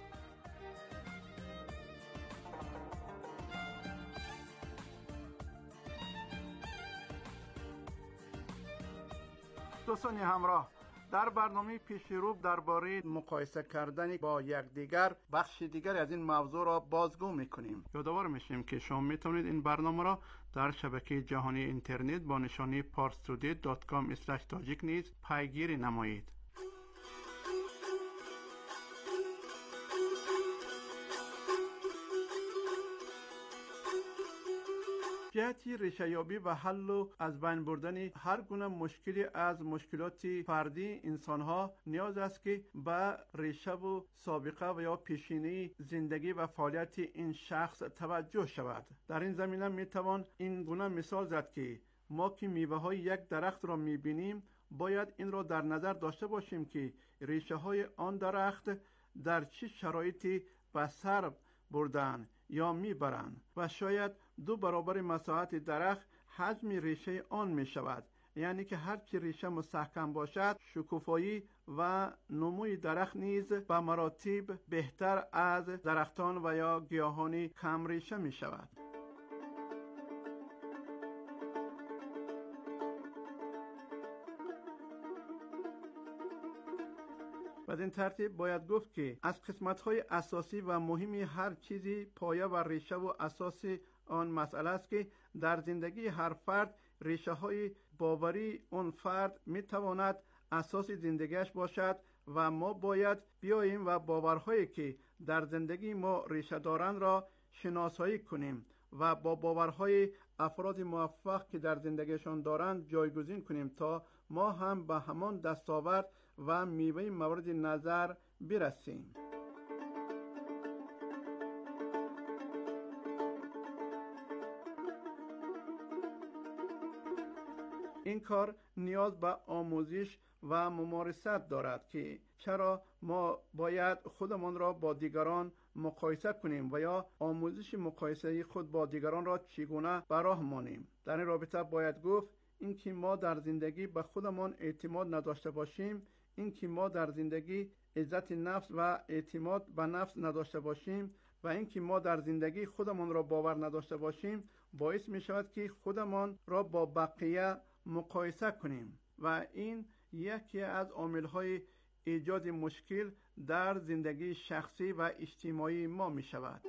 دوستان همراه، در برنامه پیش رو درباره مقایسه کردن با یکدیگر بخش دیگر از این موضوع را بازگو میکنیم. یادآور میشیم که شما میتونید این برنامه را در شبکه جهانی اینترنت با نشانی پارس تودی دات کام اسلش تاجیک نیز پیگیری نمایید. جهتی ریشه‌یابی و حل و از بین بردن هر گونه مشکلی از مشکلات فردی انسان‌ها نیاز است که به ریشه و سابقه و یا پیشینه زندگی و فعالیت این شخص توجه شود. در این زمینه میتوان این گونه مثال زد که ما که میوه‌های یک درخت را میبینیم باید این را در نظر داشته باشیم که ریشه‌های آن درخت در چه شرایطی به سر بردن یا میبرند و شاید دو برابر مساحت درخت حجم ریشه آن می شود. یعنی که هرچی ریشه مستحکم باشد شکوفایی و نموی درخت نیز به مراتب بهتر از درختان و یا گیاهان کم ریشه می شود. بدین ترتیب باید گفت که از قسمت‌های اساسی و مهمی هر چیزی پایه و ریشه و اساس آن مسئله است که در زندگی هر فرد ریشه های باوری اون فرد می تواند اساس زندگیش باشد و ما باید بیاییم و باورهایی که در زندگی ما ریشه دارند را شناسایی کنیم و با باورهای افراد موفق که در زندگیشان دارند جایگزین کنیم تا ما هم به همان دستاورد و میوه مورد نظر برسیم. این کار نیاز به آموزش و ممارست دارد که چرا ما باید خودمان را با دیگران مقایسه کنیم و یا آموزش مقایسه خود با دیگران را چگونه به راه مانیم. در این رابطه باید گفت اینکه ما در زندگی به خودمان اعتماد نداشته باشیم، اینکه ما در زندگی عزت نفس و اعتماد به نفس نداشته باشیم و اینکه ما در زندگی خودمان را باور نداشته باشیم باعث می شود که خودمان را با بقیه مقایسه کنیم و این یکی از عامل‌های ایجاد مشکل در زندگی شخصی و اجتماعی ما می شود.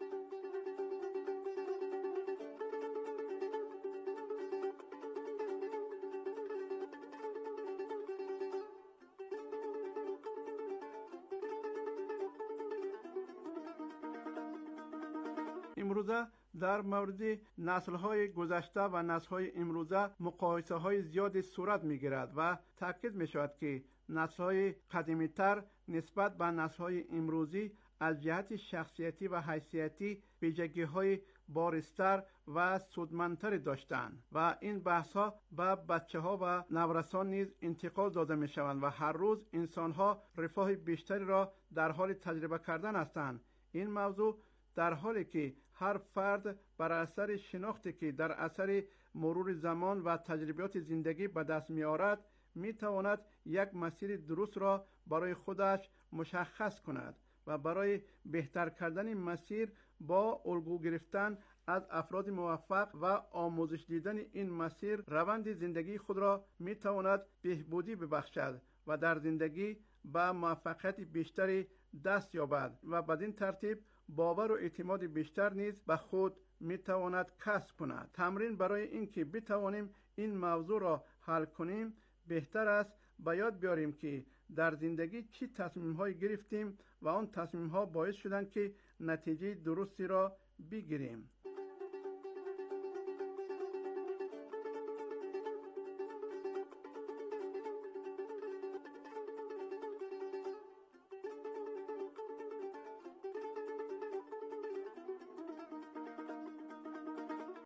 امروزه در مورد نسل‌های گذشته و نسل‌های امروزه مقایسه‌های زیادی صورت می‌گیرد و تاکید می‌شود که نسل‌های قدیمی‌تر نسبت به نسل‌های امروزی از جهت شخصیتی و حیثیتی ویژگی‌های بارزتر و سودمندتر داشتند و این بحث‌ها به بچه‌ها و نورسان نیز انتقال داده می‌شوند و هر روز انسان‌ها رفاه بیشتری را در حال تجربه کردن هستند. این موضوع در حالی که هر فرد بر اثر شناختی که در اثر مرور زمان و تجربیات زندگی به دست می آورد می تواند یک مسیر درست را برای خودش مشخص کند و برای بهتر کردن مسیر با الگو گرفتن از افراد موفق و آموزش دیدن این مسیر روند زندگی خود را می تواند بهبودی ببخشد و در زندگی به موفقیت بیشتری دست یابد و بدین ترتیب باور و اعتماد بیشتر نیز به خود می تواند کسب کند. تمرین برای اینکه بتوانیم این موضوع را حل کنیم بهتر است به یاد بیاریم که در زندگی چه تصمیم‌هایی گرفتیم و آن تصمیم‌ها باعث شدند که نتیجه درستی را بگیریم.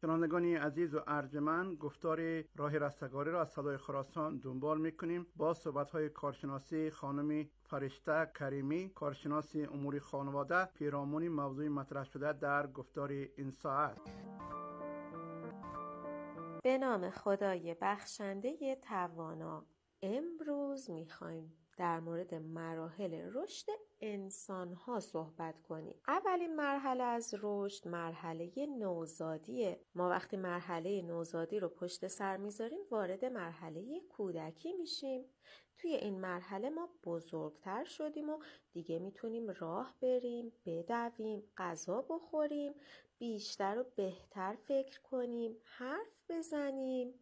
شنوندگان عزیز و ارجمند، گفتار راه رستگاری را از صدای خراسان دنبال میکنیم. با صحبت‌های کارشناسی خانم فرشته کریمی، کارشناس امور خانواده، پیرامون موضوع مطرح شده در گفتار این ساعت. به نام خدای بخشنده توانا، امروز میخوایم در مورد مراحل رشد انسان‌ها صحبت کنیم. اولین مرحله از رشد مرحله نوزادیه. ما وقتی مرحله نوزادی رو پشت سر میذاریم وارد مرحله کودکی میشیم. توی این مرحله ما بزرگتر شدیم و دیگه میتونیم راه بریم، بدویم، غذا بخوریم، بیشتر و بهتر فکر کنیم، حرف بزنیم.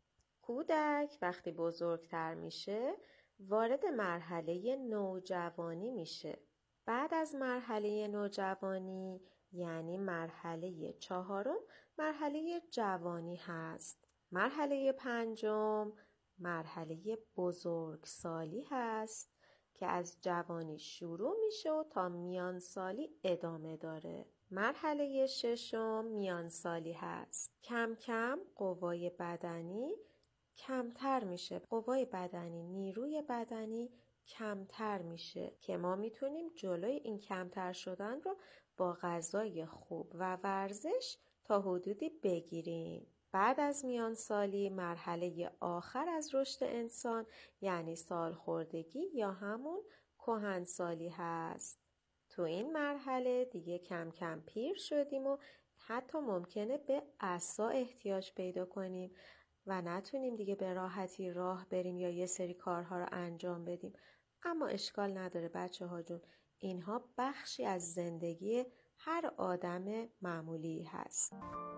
کودک وقتی بزرگتر میشه وارد مرحله نوجوانی میشه. بعد از مرحله نوجوانی یعنی مرحله چهارم مرحله جوانی هست. مرحله پنجم مرحله بزرگسالی هست که از جوانی شروع میشه و تا میانسالی ادامه داره. مرحله ششم میانسالی هست. کم کم قوای بدنی کمتر میشه. قوای بدنی، نیروی بدنی کمتر میشه که ما میتونیم جلوی این کمتر شدن رو با غذای خوب و ورزش تا حدودی بگیریم. بعد از میانسالی مرحله آخر از رشد انسان یعنی سالخوردگی یا همون کهنسالی هست. تو این مرحله دیگه کم کم پیر شدیم و حتی ممکنه به عصا احتیاج پیدا کنیم و نتونیم دیگه به راحتی راه بریم یا یه سری کارها رو انجام بدیم. اما اشکال نداره بچه ها جون، اینها بخشی از زندگی هر آدم معمولی هست.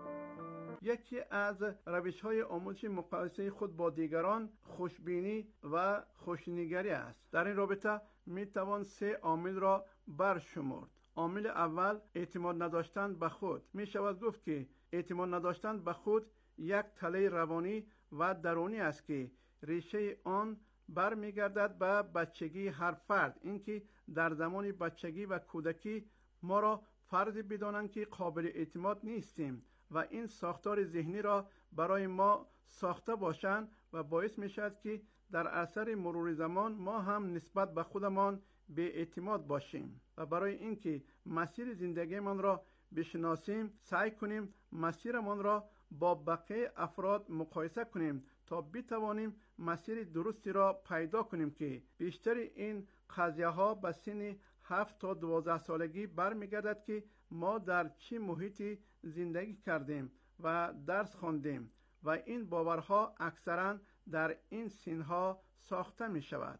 یکی از روش‌های آموزش مقایسه خود با دیگران خوشبینی و خوشنگری است. در این رابطه میتوان سه عامل را برشمرد. عامل اول اعتماد نداشتن به خود. می شود گفت که اعتماد نداشتن به خود یک تله روانی و درونی است که ریشه آن برمیگردد به بچگی هر فرد. اینکه در زمان بچگی و کودکی ما را فردی بدانند که قابل اعتماد نیستیم و این ساختار ذهنی را برای ما ساخته باشند و باعث می شود که در اثر مرور زمان ما هم نسبت به خودمان به اعتماد باشیم. و برای اینکه مسیر زندگیمان را بشناسیم سعی کنیم مسیرمان را با بقیه افراد مقایسه کنیم تا بتوانیم مسیر درستی را پیدا کنیم که بیشتر این قضیه ها به سن هفت تا دوازده سالگی برمیگردد که ما در چه محیطی زندگی کردیم و درس خواندیم و این باورها اکثرا در این سنها ساخته می شود.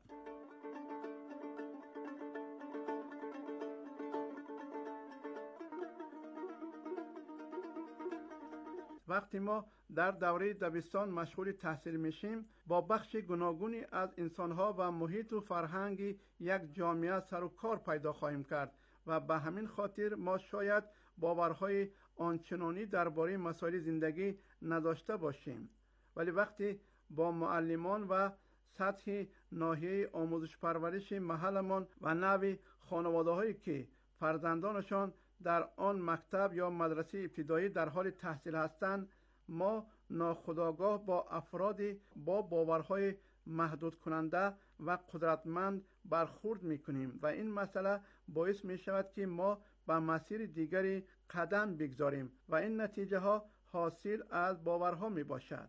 وقتی ما در دوره دبستان مشغول تحصیل میشیم با بخش گوناگونی از انسانها و محیط و فرهنگ یک جامعه سر و کار پیدا خواهیم کرد و به همین خاطر ما شاید باورهای آنچنانی درباره مسائل زندگی نداشته باشیم. ولی وقتی با معلمان و سطح ناحیه آموزش پرورش محلمان و نوع خانواده هایی که فرزندانشان در آن مکتب یا مدرسه ابتدایی در حال تحصیل هستند ما ناخودآگاه با افرادی با باورهای محدود کننده و قدرتمند برخورد میکنیم و این مسئله باعث می شود که ما به مسیر دیگری قدم بگذاریم و این نتیجه ها حاصل از باورها می باشد.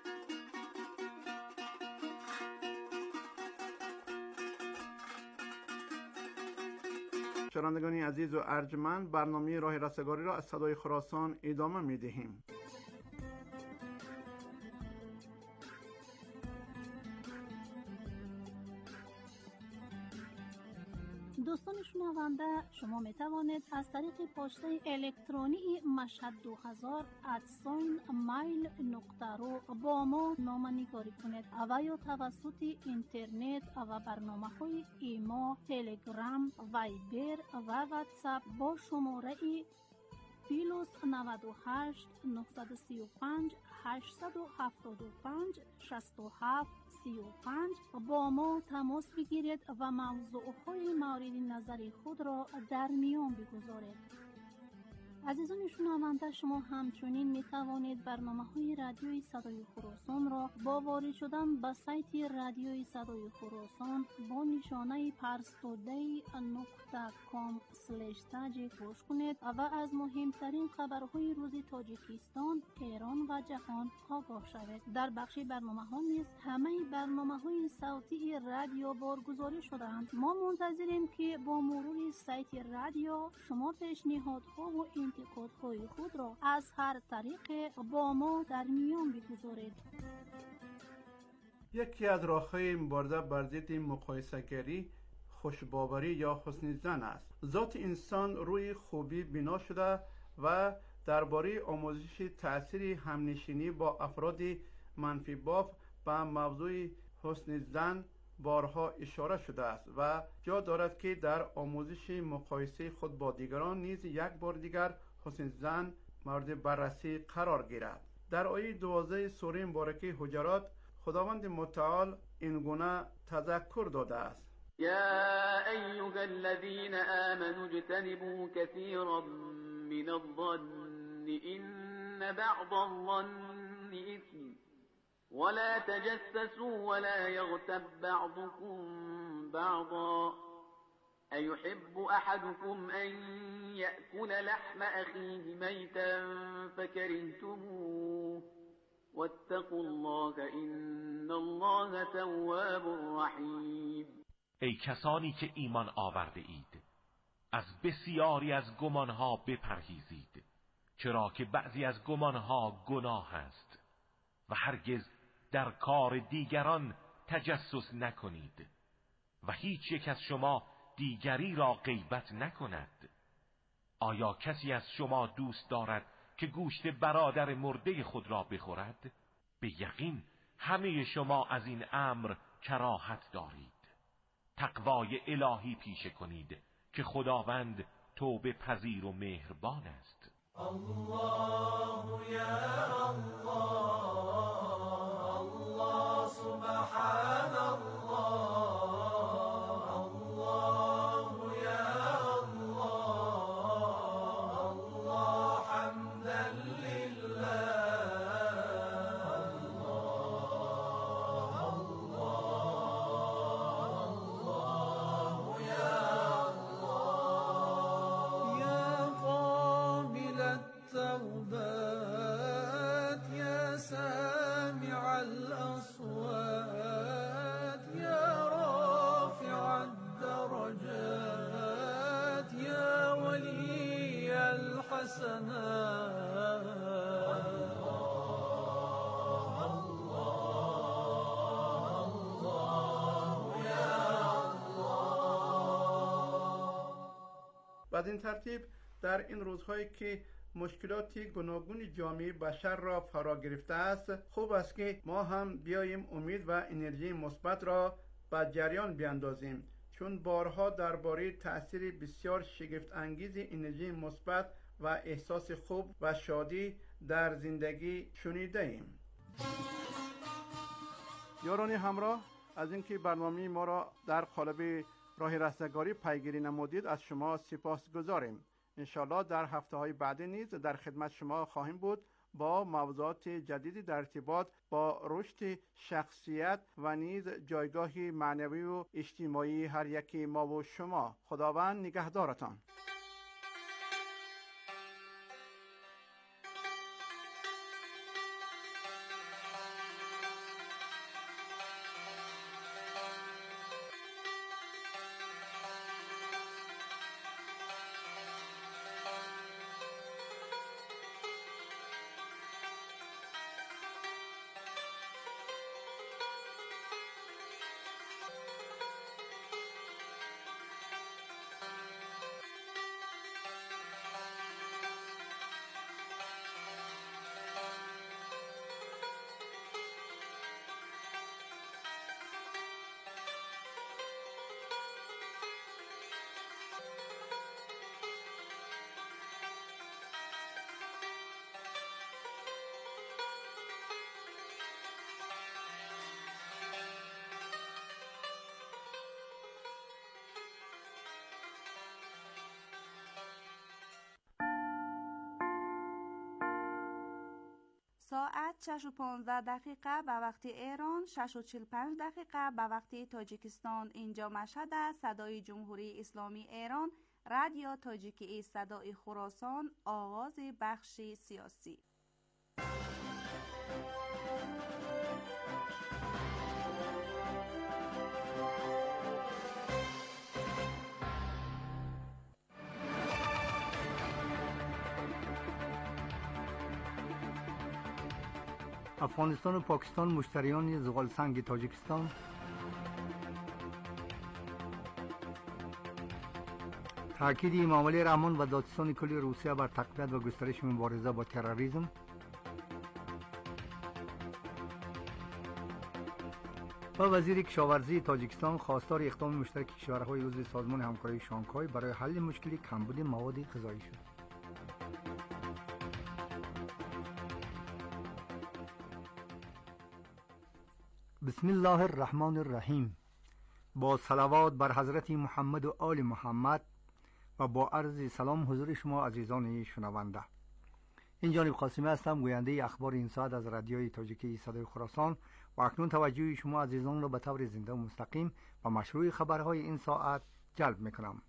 شنوندگان عزیز و ارجمند، برنامه راه رستگاری را از صدای خراسان ادامه می دهیم. دوستان شنونده، شما می توانید از طریق پسته الکترونی مشهد دو هزار ات ساین مایل نقطه رو با ما نامه‌نگاری کنید و یا توسط اینترنت و برنامه های ایما، تلگرام، وایبر و واتساپ با شماره پلوس نود و هشت نهصد و سی و پنج هشتصد و هفتاد و پنج شصت و هفت سی و پنج با ما تماس بگیرید و موضوعهای مورد نظر خود را در میان بگذارید. عزیزان شنونده، شما همچنین می توانید برنامه های رادیوی صدای خراسان را با وارد شدن به سایت رادیوی صدای خراسان با نشانه پرستودی نقطه کام سلش تاج گوش کنید و از مهمترین خبرهای روز تاجیکستان، ایران و جهان آگاه شوید. در بخش برنامه ها نیز همه برنامه های صوتی رادیو بارگذاری شدند. ما منتظریم که با مرور سایت رادیو شما پیشنهادها و انتقادهای خود را از هر طریق با ما در میان بگذارید. یکی از راه‌های مبارزه بر ضد مقایسه‌گری خوشباوری یا حسن ظن است. ذات انسان روی خوبی بنا شده و درباره آموزش تأثیر همنشینی با افراد منفی باف به موضوع حسن ظن بارها اشاره شده است و جا دارد که در آموزش مقایسه خود با دیگران نیز یک بار دیگر حسن ظن مورد بررسی قرار گیرد. در آیه دوازده سوره مبارکه حجرات خداوند متعال این گونه تذکر داده است: یا ایها الذین آمنوا اجتنبوا كثيرا من الظن ان بعض الظن اثم ولا تجسسوا ولا يغتب بعضكم بعضا أيحب أحدكم أن يأكل لحم أخيه ميتا فكرهتموه واتقوا الله إن الله تواب رحیم. ای کسانی که ایمان آورده اید، از بسیاری از گمانها بپرهیزید، چرا که بعضی از گمانها گناه است، و هرگز در کار دیگران تجسس نکنید و هیچ یک از شما دیگری را غیبت نکند. آیا کسی از شما دوست دارد که گوشت برادر مرده خود را بخورد؟ به یقین همه شما از این امر کراهت دارید. تقوای الهی پیشه کنید که خداوند توبه پذیر و مهربان است. الله یا الله، الله سبحان الله، الله یا الله، الله حمدا لله، الله الله، الله یا الله، یا قابل التوبات، یا سامع الأصوات، یا رافع الدرجات، یا ولي الحسنات، الله الله یا الله. بعد این ترتیب در این روزهایی که مشکلات گوناگون جامعه بشر را فرا گرفته است، خوب است که ما هم بیاییم امید و انرژی مثبت را به جریان بیاندازیم، چون بارها درباره تأثیر بسیار شگفت انگیز انرژی مثبت و احساس خوب و شادی در زندگی شنیده ایم. یاران همراه، از اینکه برنامه ما را در قالب راه رستگاری پیگیری نمودید از شما سپاس گذاریم. انشالله در هفته های بعدی نیز در خدمت شما خواهیم بود با موضوعات جدیدی در ارتباط با رشد شخصیت و نیز جایگاه معنوی و اجتماعی هر یکی ما و شما. خداوند نگهدارتان. شش و پانزده دقیقه به وقت ایران، شش و چهل و پنج دقیقه به وقت تاجیکستان. اینجا مشهد است. صدای جمهوری اسلامی ایران، رادیو تاجیکی، صدای خراسان، آواز بخش سیاسی. افغانستان و پاکستان مشتریان زغال سنگ تاجیکستان. تاکید امام علی رحمان و دادستان کلی روسیه بر تقویت و گسترش مبارزه با تروریسم. و وزیر کشاورزی تاجیکستان خواستار اقدام مشترک کشورهای عضو سازمان همکاری شانگهای برای حل مشکل کمبود مواد غذایی شد. بسم الله الرحمن الرحیم. با صلوات بر حضرت محمد و آل محمد و با عرض سلام حضور شما عزیزان شنونده. این جانب قاسمی هستم، گوینده اخبار این ساعت از رادیوی تاجیکی صدای خراسان و اکنون توجه شما عزیزان را به طور زنده و مستقیم و مشروع خبرهای این ساعت جلب میکنم.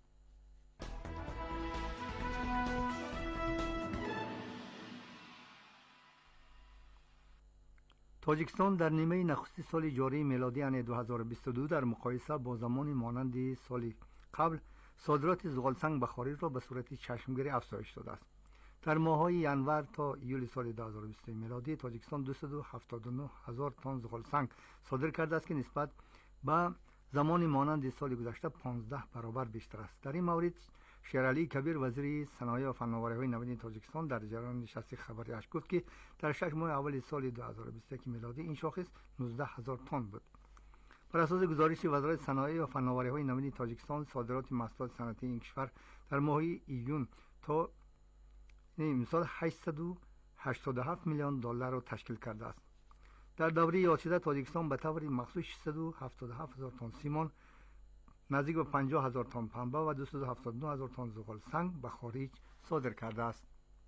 تاجیکستان در نیمه نخست سال جاری میلادی یعنی دو هزار و بیست و دو در مقایسه با زمان مانند سال قبل صادرات زغالسنگ به خارج را به صورت چشمگیری افزایش داده است. در ماه‌های ینور تا ایول سال دو هزار و بیست میلادی تاجیکستان دویست و هفتاد و نه هزار تن زغالسنگ صادر کرده است که نسبت به زمان مانند سال گذشته پانزده برابر بیشتر است. در این مورد شیرعلی کبیر وزیر صنایع و فناوری‌های نوین تاجیکستان در جریان نشست خبریش گفت که در شش ماه اول سال دو هزار و بیست و یک میلادی این شاخص نوزده هزار تن بود. بر اساس گزارش وزارت صنایع و فناوری‌های نوین تاجیکستان صادرات محصولات صنعتی این کشور در ماه ایون تا امسال هشتصد و هشتاد و هفت میلیون دلار را تشکیل کرده است. در دوره یاد شده تاجیکستان به طور مخصوص ششصد و هفتاد و هفت هزار تن سیمان، نزدیک به پنجاه هزار تن پنبه و دویست و هفتاد و نه هزار تن زغال سنگ به خارج صادر کرده است.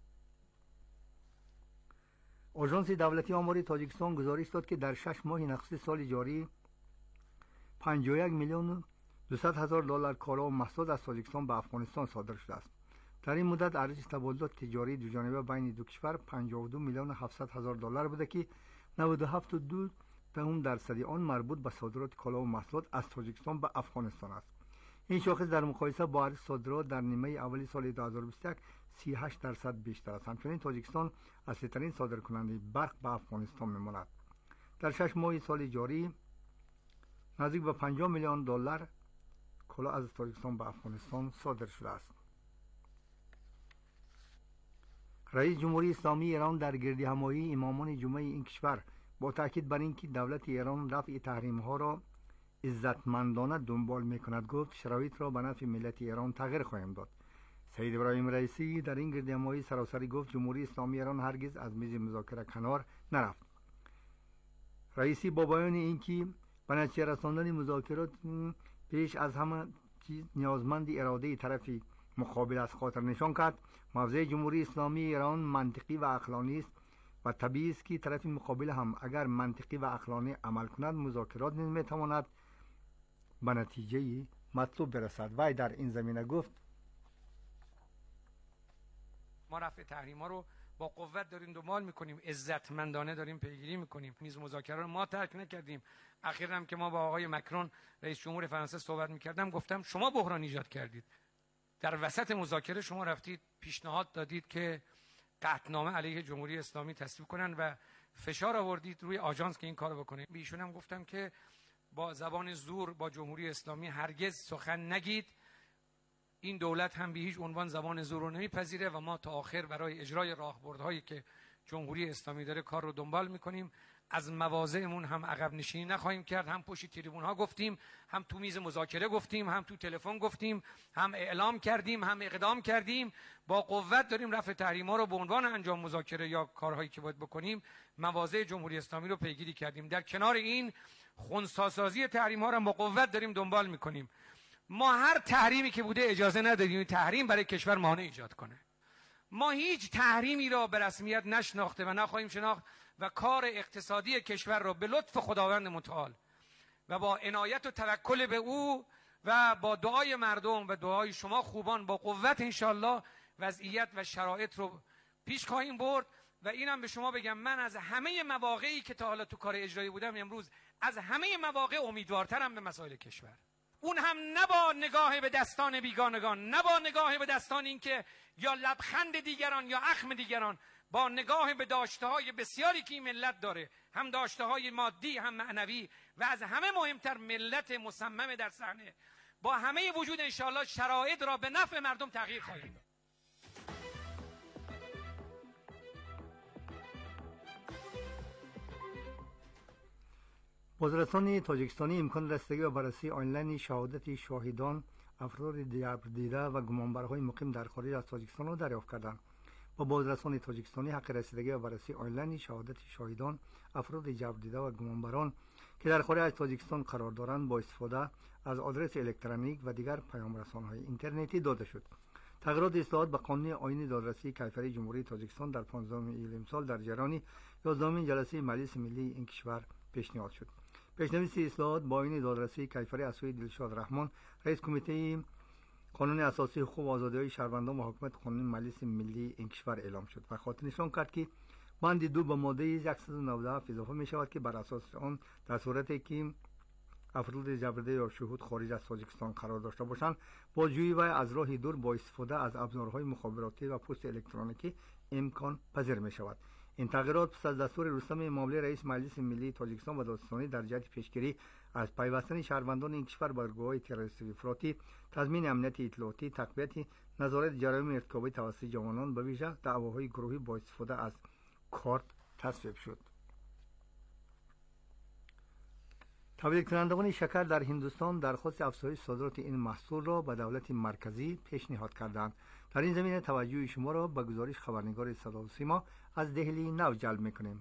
آژانس دولتی آماری تاجیکستان گزارش داد که در شش ماه نخست سال جاری پنجاه و یک میلیون و دویست هزار دلار کالا و محصولات از تاجیکستان به افغانستان صادر شده است. در این مدت ارزش تبادلات تجاری دو جانبه بین دو کشور پنجاه و دو میلیون و هفتصد هزار دلار بوده که نود و هفت و دو دهم درصدی آن مربوط به صادرات کالا و محصولات از تاجیکستان به افغانستان است. این شاخص در مقایسه با ارزش صادرات در نیمه اولی سال دو هزار و بیست و یک سی و هشت درصد بیشتر است. همچنین تاجیکستان اصلی‌ترین صادرکننده برق به افغانستان میماند. در شش ماه سال جاری نزدیک به پنجاه میلیون دلار کالا از تاجیکستان به افغانستان صادر شده است. رئیس جمهوری اسلامی ایران در گردی همایی امامان جمعه این کشور با تاکید بر اینکه دولت ایران رفع تحریم ها را عزتمندانه دنبال میکند گفت شرایط را به نفع ملت ایران تغییر خواهیم داد. سید ابراهیم رئیسی در این گردی همایی سراسری گفت جمهوری اسلامی ایران هرگز از میز مذاکره کنار نرفت. رئیسی با بیان اینکه به نتیجه رساندن مذاکرات پیش از همه چیز نیازمند اراده طرف مقابل از خاطر نشان کرد موضع جمهوری اسلامی ایران منطقی و عقلانی است و طبیعی است که طرف مقابل هم اگر منطقی و عقلانی عمل کند مذاکرات نیز میتواند به نتیجه مطلوب برسد. وی در این زمینه گفت ما رفع تحریم ها رو با قوت داریم دنبال میکنیم، عزتمندانه داریم پیگیری میکنیم، میز مذاکره رو ما ترک نکردیم. اخیراً هم که ما با آقای مکرون رئیس جمهور فرانسه صحبت میکردم گفتم شما بحران ایجاد کردید، در وسط مذاکره شما رفتید پیشنهاد دادید که قطعنامه علیه جمهوری اسلامی تصویب کنن و فشار آوردید روی آژانس که این کارو بکنه. به ایشون هم گفتم که با زبان زور با جمهوری اسلامی هرگز سخن نگید، این دولت هم به هیچ عنوان زبان زور رو نمیپذیره و ما تا آخر برای اجرای راهبردهایی که جمهوری اسلامی داره کار رو دنبال میکنیم. از مواضعمون هم عقب نشینی نخواهیم کرد. هم پشت تریبون ها گفتیم، هم تو میز مذاکره گفتیم، هم تو تلفن گفتیم، هم اعلام کردیم، هم اقدام کردیم. با قوت داریم رفع تحریم ها رو به عنوان انجام مذاکره یا کارهایی که باید بکنیم مواضع جمهوری اسلامی رو پیگیری کردیم. در کنار این خنثی‌سازی تحریم ها رو با قوت داریم دنبال میکنیم. ما هر تحریمی که بوده اجازه ندادیم تحریم برای کشور مانع ایجاد کنه. ما هیچ تحریمی را به رسمیت نشناخته و نخواهیم شناخت و کار اقتصادی کشور را به لطف خداوند متعال و با عنایت و توکل به او و با دعای مردم و دعای شما خوبان با قوت انشالله وضعیت و شرایط رو پیش خواهیم برد. و اینم به شما بگم من از همه مواقعی که تا حالا تو کار اجرایی بودم امروز از همه مواقع امیدوارترم به مسائل کشور. اون هم نه با نگاه به دستان بیگانگان، نه با نگاه به دستان این که یا لبخند دیگران یا اخم دیگران، با نگاه به داشته‌های بسیاری که این ملت داره، هم داشته‌های مادی هم معنوی، و از همه مهمتر ملت مصمم در صحنه. با همه وجود انشاءالله شرایط را به نفع مردم تغییر خواهیم داد. بازرسان تاجیکستانی امکان رسیدگی و بررسی آنلاین شهادت شاهدان، افراد جبر دیده و گمانبرهای مقیم در خارج از تاجیکستان را دریافت کردند. با بازرسان تاجیکستانی حق رسیدگی و بررسی آنلاین شهادت شاهدان، افراد جبر دیده و گمانبران که در خارج از تاجیکستان قرار دارند با استفاده از آدرس الکترونیک و دیگر پیام‌رسان‌های اینترنتی داده شد. تغییرات اصلاحات به قانون آیین دادرسی کیفری جمهوری تاجیکستان در پانزدهم ایل امسال در جریان یازدهمین جلسه مجلس ملی این کشور پیشنهاد شد. پیشنهاد اصلاحات با آیین دادرسی کیفری از سوی دلشاد رحمان، رئیس کمیته قانون اساسی حقوق و آزادی‌های شهروندان و حکومت قانون مجلس ملی این کشور اعلام شد و خاطر نشان کرد که بند دو به ماده صد و نود و هفت اضافه می شود که بر اساس آن در صورتی که افراد جبرده یا شهود خارج از تاجیکستان قرار داشته باشند، بازجویی و از راه دور با استفاده از ابزارهای مخابراتی و پست الکترونیکی امکان پذیر می شود. این تغییرات پس از دستور رستم ماملی رئیس مجلس ملی تاجیکستان و دادستانی در جهت پیشگیری از پیوستن شهروندان این کشور بر گروه‌های تروریستی افراطی، تضمین امنیت اطلاعاتی، تقویت نظارت جرایم ارتکابی توسط جوانان به ویژه دعواهای گروهی با استفاده از کارت تصویب شد. تولید کنندگان شکر در هندوستان درخواست افزایش صادرات این محصول را به دولت مرکزی پیشنهاد کردند. در این زمینه توجه شما را به گزارش خبرنگار صدا و سیما از دهلی نو جلب می‌کنیم.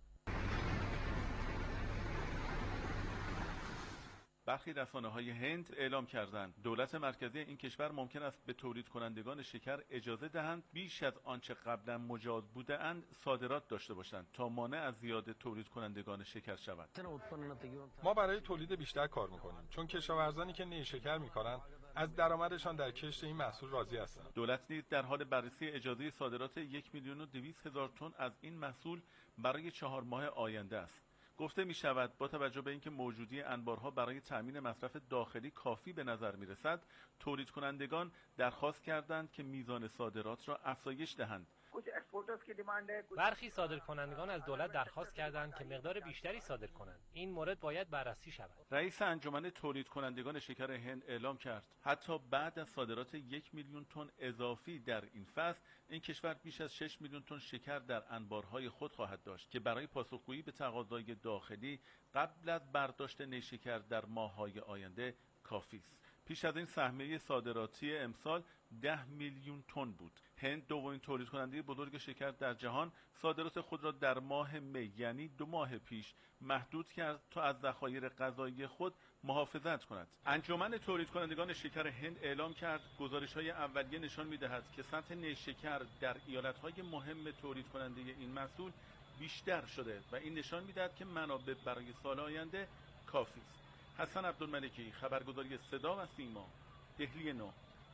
برخی رسانه‌های هند اعلام کردند دولت مرکزی این کشور ممکن است به تولید کنندگان شکر اجازه دهند بیش از آنچه قبلا مجاز بوده‌اند صادرات داشته باشند تا مانع از زیاد تولید کنندگان شکر شود. ما برای تولید بیشتر کار می‌کنیم چون کشاورزانی که نیشکر می‌کارند از درآمدشان در کشت این محصول راضی هستند. دولت نیز در حال بررسی اجازه صادرات یک میلیون و دویست هزار تن از این محصول برای چهار ماه آینده است. گفته می شود با توجه به اینکه موجودی انبارها برای تأمین مصرف داخلی کافی به نظر می رسد، تولید کنندگان درخواست کردند که میزان صادرات را افزایش دهند. برخی صادرکنندگان از دولت درخواست کردند که مقدار بیشتری صادر کنند. این مورد باید بررسی شود. رئیس انجمن تولید کنندگان شکر هند اعلام کرد حتی بعد از صادرات یک میلیون تن اضافی در این فصل، این کشور بیش از شش میلیون تن شکر در انبارهای خود خواهد داشت که برای پاسخگویی به تقاضای داخلی قبل از برداشت نیشکر در ماه‌های آینده کافی است. پیش از این سهمیه صادراتی امسال ده میلیون تن بود. هند دومین تولید کننده بزرگ شکر در جهان صادرات خود را در ماه می یعنی دو ماه پیش محدود کرد تا از ذخایر غذایی خود محافظت کند. انجمن تولید کنندگان شکر هند اعلام کرد گزارش‌های اولیه نشان می‌دهد که سطح نیشکر در ایالت‌های مهم تولید کننده این محصول بیشتر شده و این نشان می‌دهد که منابع برای سال آینده کافی است. حسن عبدالملکی، خبرگزاری صدا و سیما، دهلی نو.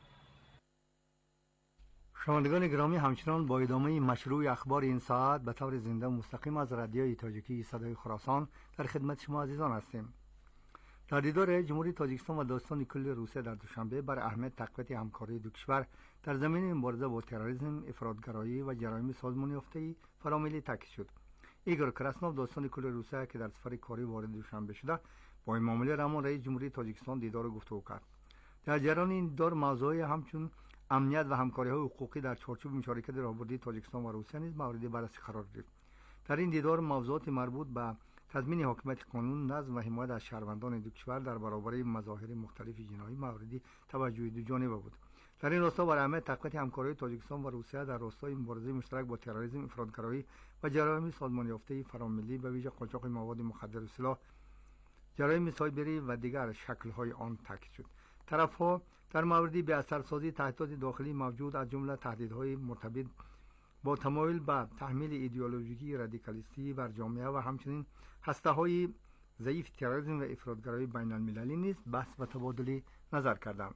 شنوندگان گرامی، همچنان با ادامه مشروع اخبار این ساعت به طور زنده و مستقیم از رادیوی تاجیکی صدای خراسان در خدمت شما عزیزان هستیم. در دیدار جمهوری تاجیکستان و داستان کل روسیه در دوشنبه بر اهمیت تقویت همکاری دو کشور در زمینه مبارزه با تروریسم، افراطگرایی و جرایم سازمان یافته‌ای فراملی تاکید شد. ایگور کراسنوف داستان کل روسیه که در سفر کاری وارد دوشنبه شده با امامعلی رحمان رئیس جمهوری تاجیکستان دیدار و گفتگو کرد. در جریان این دیدار موضوعی همچون امنیت و همکاری‌های حقوقی در چارچوب مشارکت راهبردی تاجیکستان و روسیه نیز مورد بررسی قرار گرفت. در این دیدار موضوعات مربوط به تضمین حاکمیت قانون، نظم و حمایت از شهروندان دو کشور در برابر مظاهر مختلف جنایی موردی توجه دو جانبه بود. در این راستا بر اهمیت تقویت همکاری تاجیکستان و روسیه در راستای مبارزه مشترک با تروریسم، افراطگرایی و جرایم سازمان یافته فراملی به ویژه قاچاق مواد مخدر و سلاح، جرایم سایبری و دیگر شکل‌های آن تاکید شد. طرف‌ها در موردی به اثرسازی تهدیدات داخلی موجود از جمله تهدیدهای مرتبط با تمایل به تحمیل ایدئولوژیکی رادیکالیستی بر جامعه و همچنین هسته‌های ضعیف تروریسم و افراطگرایی بین المللی نیز بحث و تبادل نظر کردند.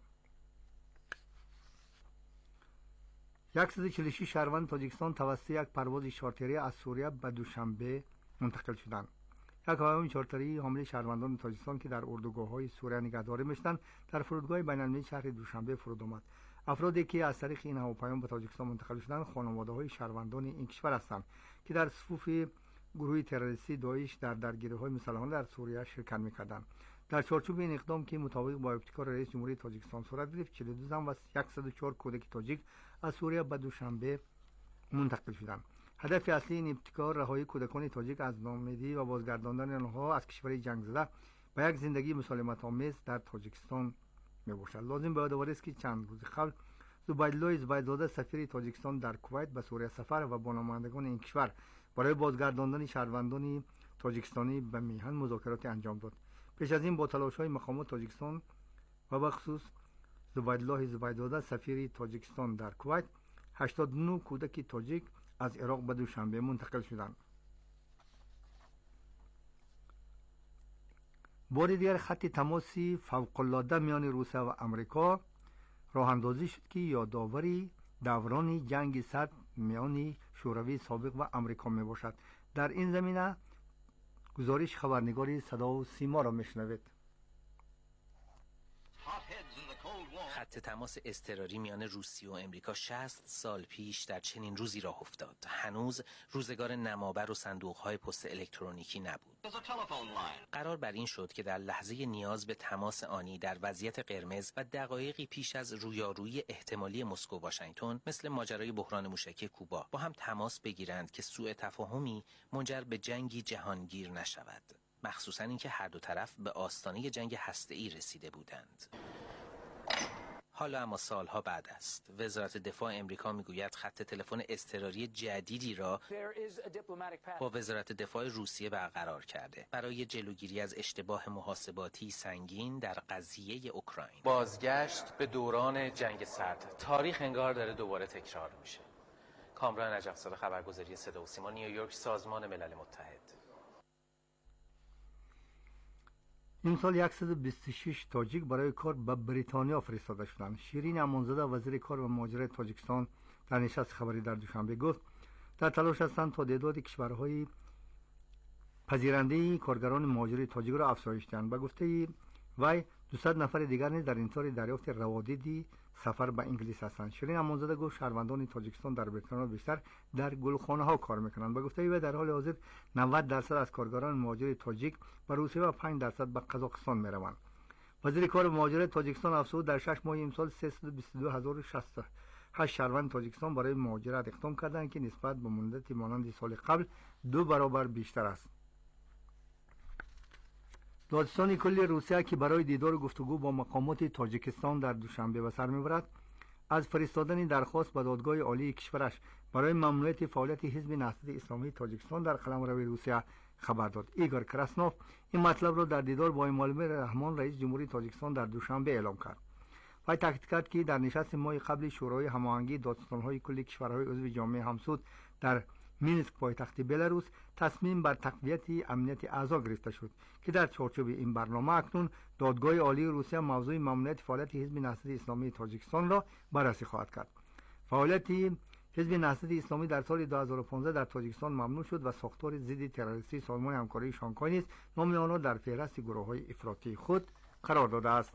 صد و چهل و شش شهروند تاجیکستان توسط یک پرواز چارتری از سوریه به دوشنبه منتقل شدند. یک هواپیمای چارتری حامل شهروندان تاجیکستان که در اردوگاه‌های سوریه نگهداری می‌شدند در فرودگاه بین‌المللی شهر دوشنبه فرود آمد. افرادی که از طریق این هواپیما به تاجیکستان منتقل شدند خانواده‌های شهروندان این کشور هستند که در صفوف گروه تروریستی داعش در درگیری‌های مسلحانه در سوریه شرکت می‌کردند. در چارچوب این اقدام که مطابق با ابتکار رئیس جمهوری تاجیکستان صورت گرفت، چهل و دو زن و صد و چهار کودک تاجیک از سوریه به دوشنبه منتقل شدند. هدف اصلی این ابتکار رهایی کودکان تاجیک از ناامیدی و بازگرداندن آنها از کشور جنگ زده به یک زندگی مسالمت‌آمیز در تاجیکستان میباشد. لازم به یاد آورد است که چند روز قبل زبیدالله زبیدزاده سفیر تاجیکستان در کویت به سوریه سفر و با نمایندگان این کشور برای بازگرداندن شهروندان تاجیکستانی به میهن مذاکراتی انجام داد. پیش از این با تلاش‌های مقامات تاجیکستان و به خصوص زبیدالله زبیدزاده سفیر تاجیکستان در کویت هشتاد و نه کودک تاجیک از عراق به دوشنبه منتقل شدند. بار دیگر خط تماسی فوق‌العاده میان روسیه و امریکا راه اندازی شد که یادآوری دوران جنگ سرد میان شوروی سابق و امریکا می باشد. در این زمینه گزارش خبرنگاری صدا و سیما را میشنوید. خط تماس اضطراری میان روسیه و امریکا شصت سال پیش در چنین روزی راه افتاد. هنوز روزگار نمابر و صندوق‌های پست الکترونیکی نبود. قرار بر این شد که در لحظه نیاز به تماس آنی در وضعیت قرمز و دقایقی پیش از رویارویی احتمالی مسکو واشنگتن مثل ماجرای بحران موشکی کوبا با هم تماس بگیرند که سوء تفاهمی منجر به جنگی جهانگیر نشود. مخصوصاً اینکه هر دو طرف به آستانه جنگ هسته‌ای رسیده بودند. حالا اما سالها بعد است. وزارت دفاع امریکا میگوید خط تلفن اضطراری جدیدی را با وزارت دفاع روسیه برقرار کرده برای جلوگیری از اشتباه محاسباتی سنگین در قضیه اوکراین. بازگشت به دوران جنگ سرد. تاریخ انگار داره دوباره تکرار میشه. کامران نجف‌زاده، خبرگزاری صدا و سیما، نیویورک، سازمان ملل متحد. این سال صد و بیست و شش تاجیک برای کار به بریتانیا فرستاده شدند. شیرین امانزاده وزیر کار و مهاجرت تاجیکستان در نشست خبری در دوشنبه گفت در تلاش هستند تا تعداد کشورهای پذیرنده کارگران مهاجر تاجیک را افزایش دهند. به گفته وی دویست نفر دیگر نیز در انتظار دریافت روادیدی سفر به انگلیس هستند. شیرین امانزاده گفت شهروندان تاجیکستان در بریتانیا بیشتر در گلخانه ها کار میکنند. به گفته وی در حال حاضر نود درصد از کارگران مهاجر تاجیک به روسیه و پنج درصد به قزاقستان میروند. وزیر کار و مهاجرت تاجیکستان افزود در شش ماه امسال سیصد و بیست و دو هزار و شصت و هشت شهروند تاجیکستان برای مهاجرت اقدام کردند که نسبت به مدت مانند سال قبل دو برابر بیشتر است. دادستان کلی روسیه که برای دیدار و گفتگو با مقامات تاجیکستان در دوشنبه به سر میبرد از فرستادن درخواست به دادگاه عالی کشورش برای ممنوعیت فعالیت حزب نهضت اسلامی تاجیکستان در قلمرو روسیه خبر داد. ایگور کراسنوف این مطلب را در دیدار با امام رحمان رئیس جمهوری تاجیکستان در دوشنبه اعلام کرد. وی تاکید کرد که در نشست ماه قبل شورای هماهنگی دادستان‌های کلی کشورهای عضو جامعه همسود در مینسک پایتخت بلاروس تصمیم بر تقویت امنیت اعضا گرفته شد که در چارچوب این برنامه اکنون دادگاه عالی روسیه موضوع ممنوعیت فعالیت حزب نهضت اسلامی تاجیکستان را بررسی خواهد کرد. فعالیت حزب نهضت اسلامی در سال دو هزار و پانزده در تاجیکستان ممنوع شد و ساختار ضد تروریستی سازمان همکاری شانگهای نیز نام آنها در فهرست گروه‌های افراطی خود قرار داده است.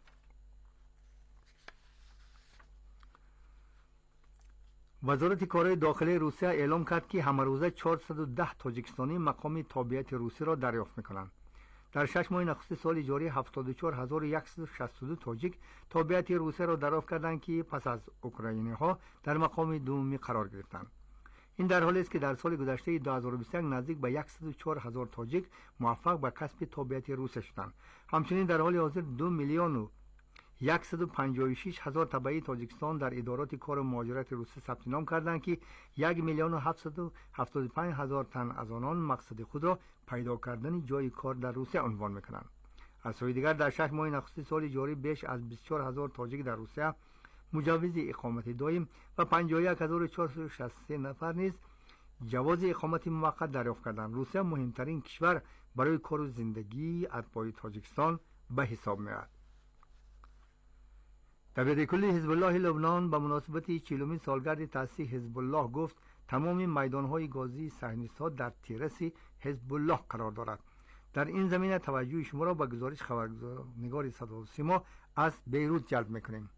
وزارت کارهای داخلی روسیه اعلام کرد که همروزه چهارصد و ده تاجیکستانی مقام تابعیت روسی را دریافت می‌کنند. در شش ماه نخست سال جاری هفتاد و چهار هزار و صد و شصت و دو تاجیک تابعیت روسی را دریافت کردند که پس از اوکراینی‌ها در مقام دومی قرار گرفتند. این در حالی است که در سال گذشته دو هزار و بیست و یک نزدیک به صد و چهار هزار تاجیک موفق به کسب تابعیت روسی شدند. همچنین در حال حاضر دو میلیون و صد و پنجاه و شش هزار تبعی تاجیکستان در ادارات کار و مهاجرت روسی ثبت نام کردند که یک میلیون و هفتصد و هفتاد و پنج هزار تن از آنان مقصد خود را پیدا کردن جای کار در روسیه عنوان میکنند. از سوی دیگر در شش ماه نخست سال جاری بیش از بیست و چهار هزار تاجیک در روسیه مجوز اقامت دائم و پنجاه و یک هزار و چهارصد و شصت و سه نفر نیز جواز اقامت موقت دریافت کردند. روسیه مهمترین کشور برای کار و زندگی اتباع تاجیکستان به حساب میاد. دبیر کل حزب الله لبنان به مناسبت چهلمین سالگرد تأسیس حزب الله گفت تمام میدانهای گازی صهیونیست‌ها در تیرس حزب الله قرار دارد. در این زمینه توجه شما را به گزارش خبرنگار صدا و سیما از بیروت جلب میکنیم.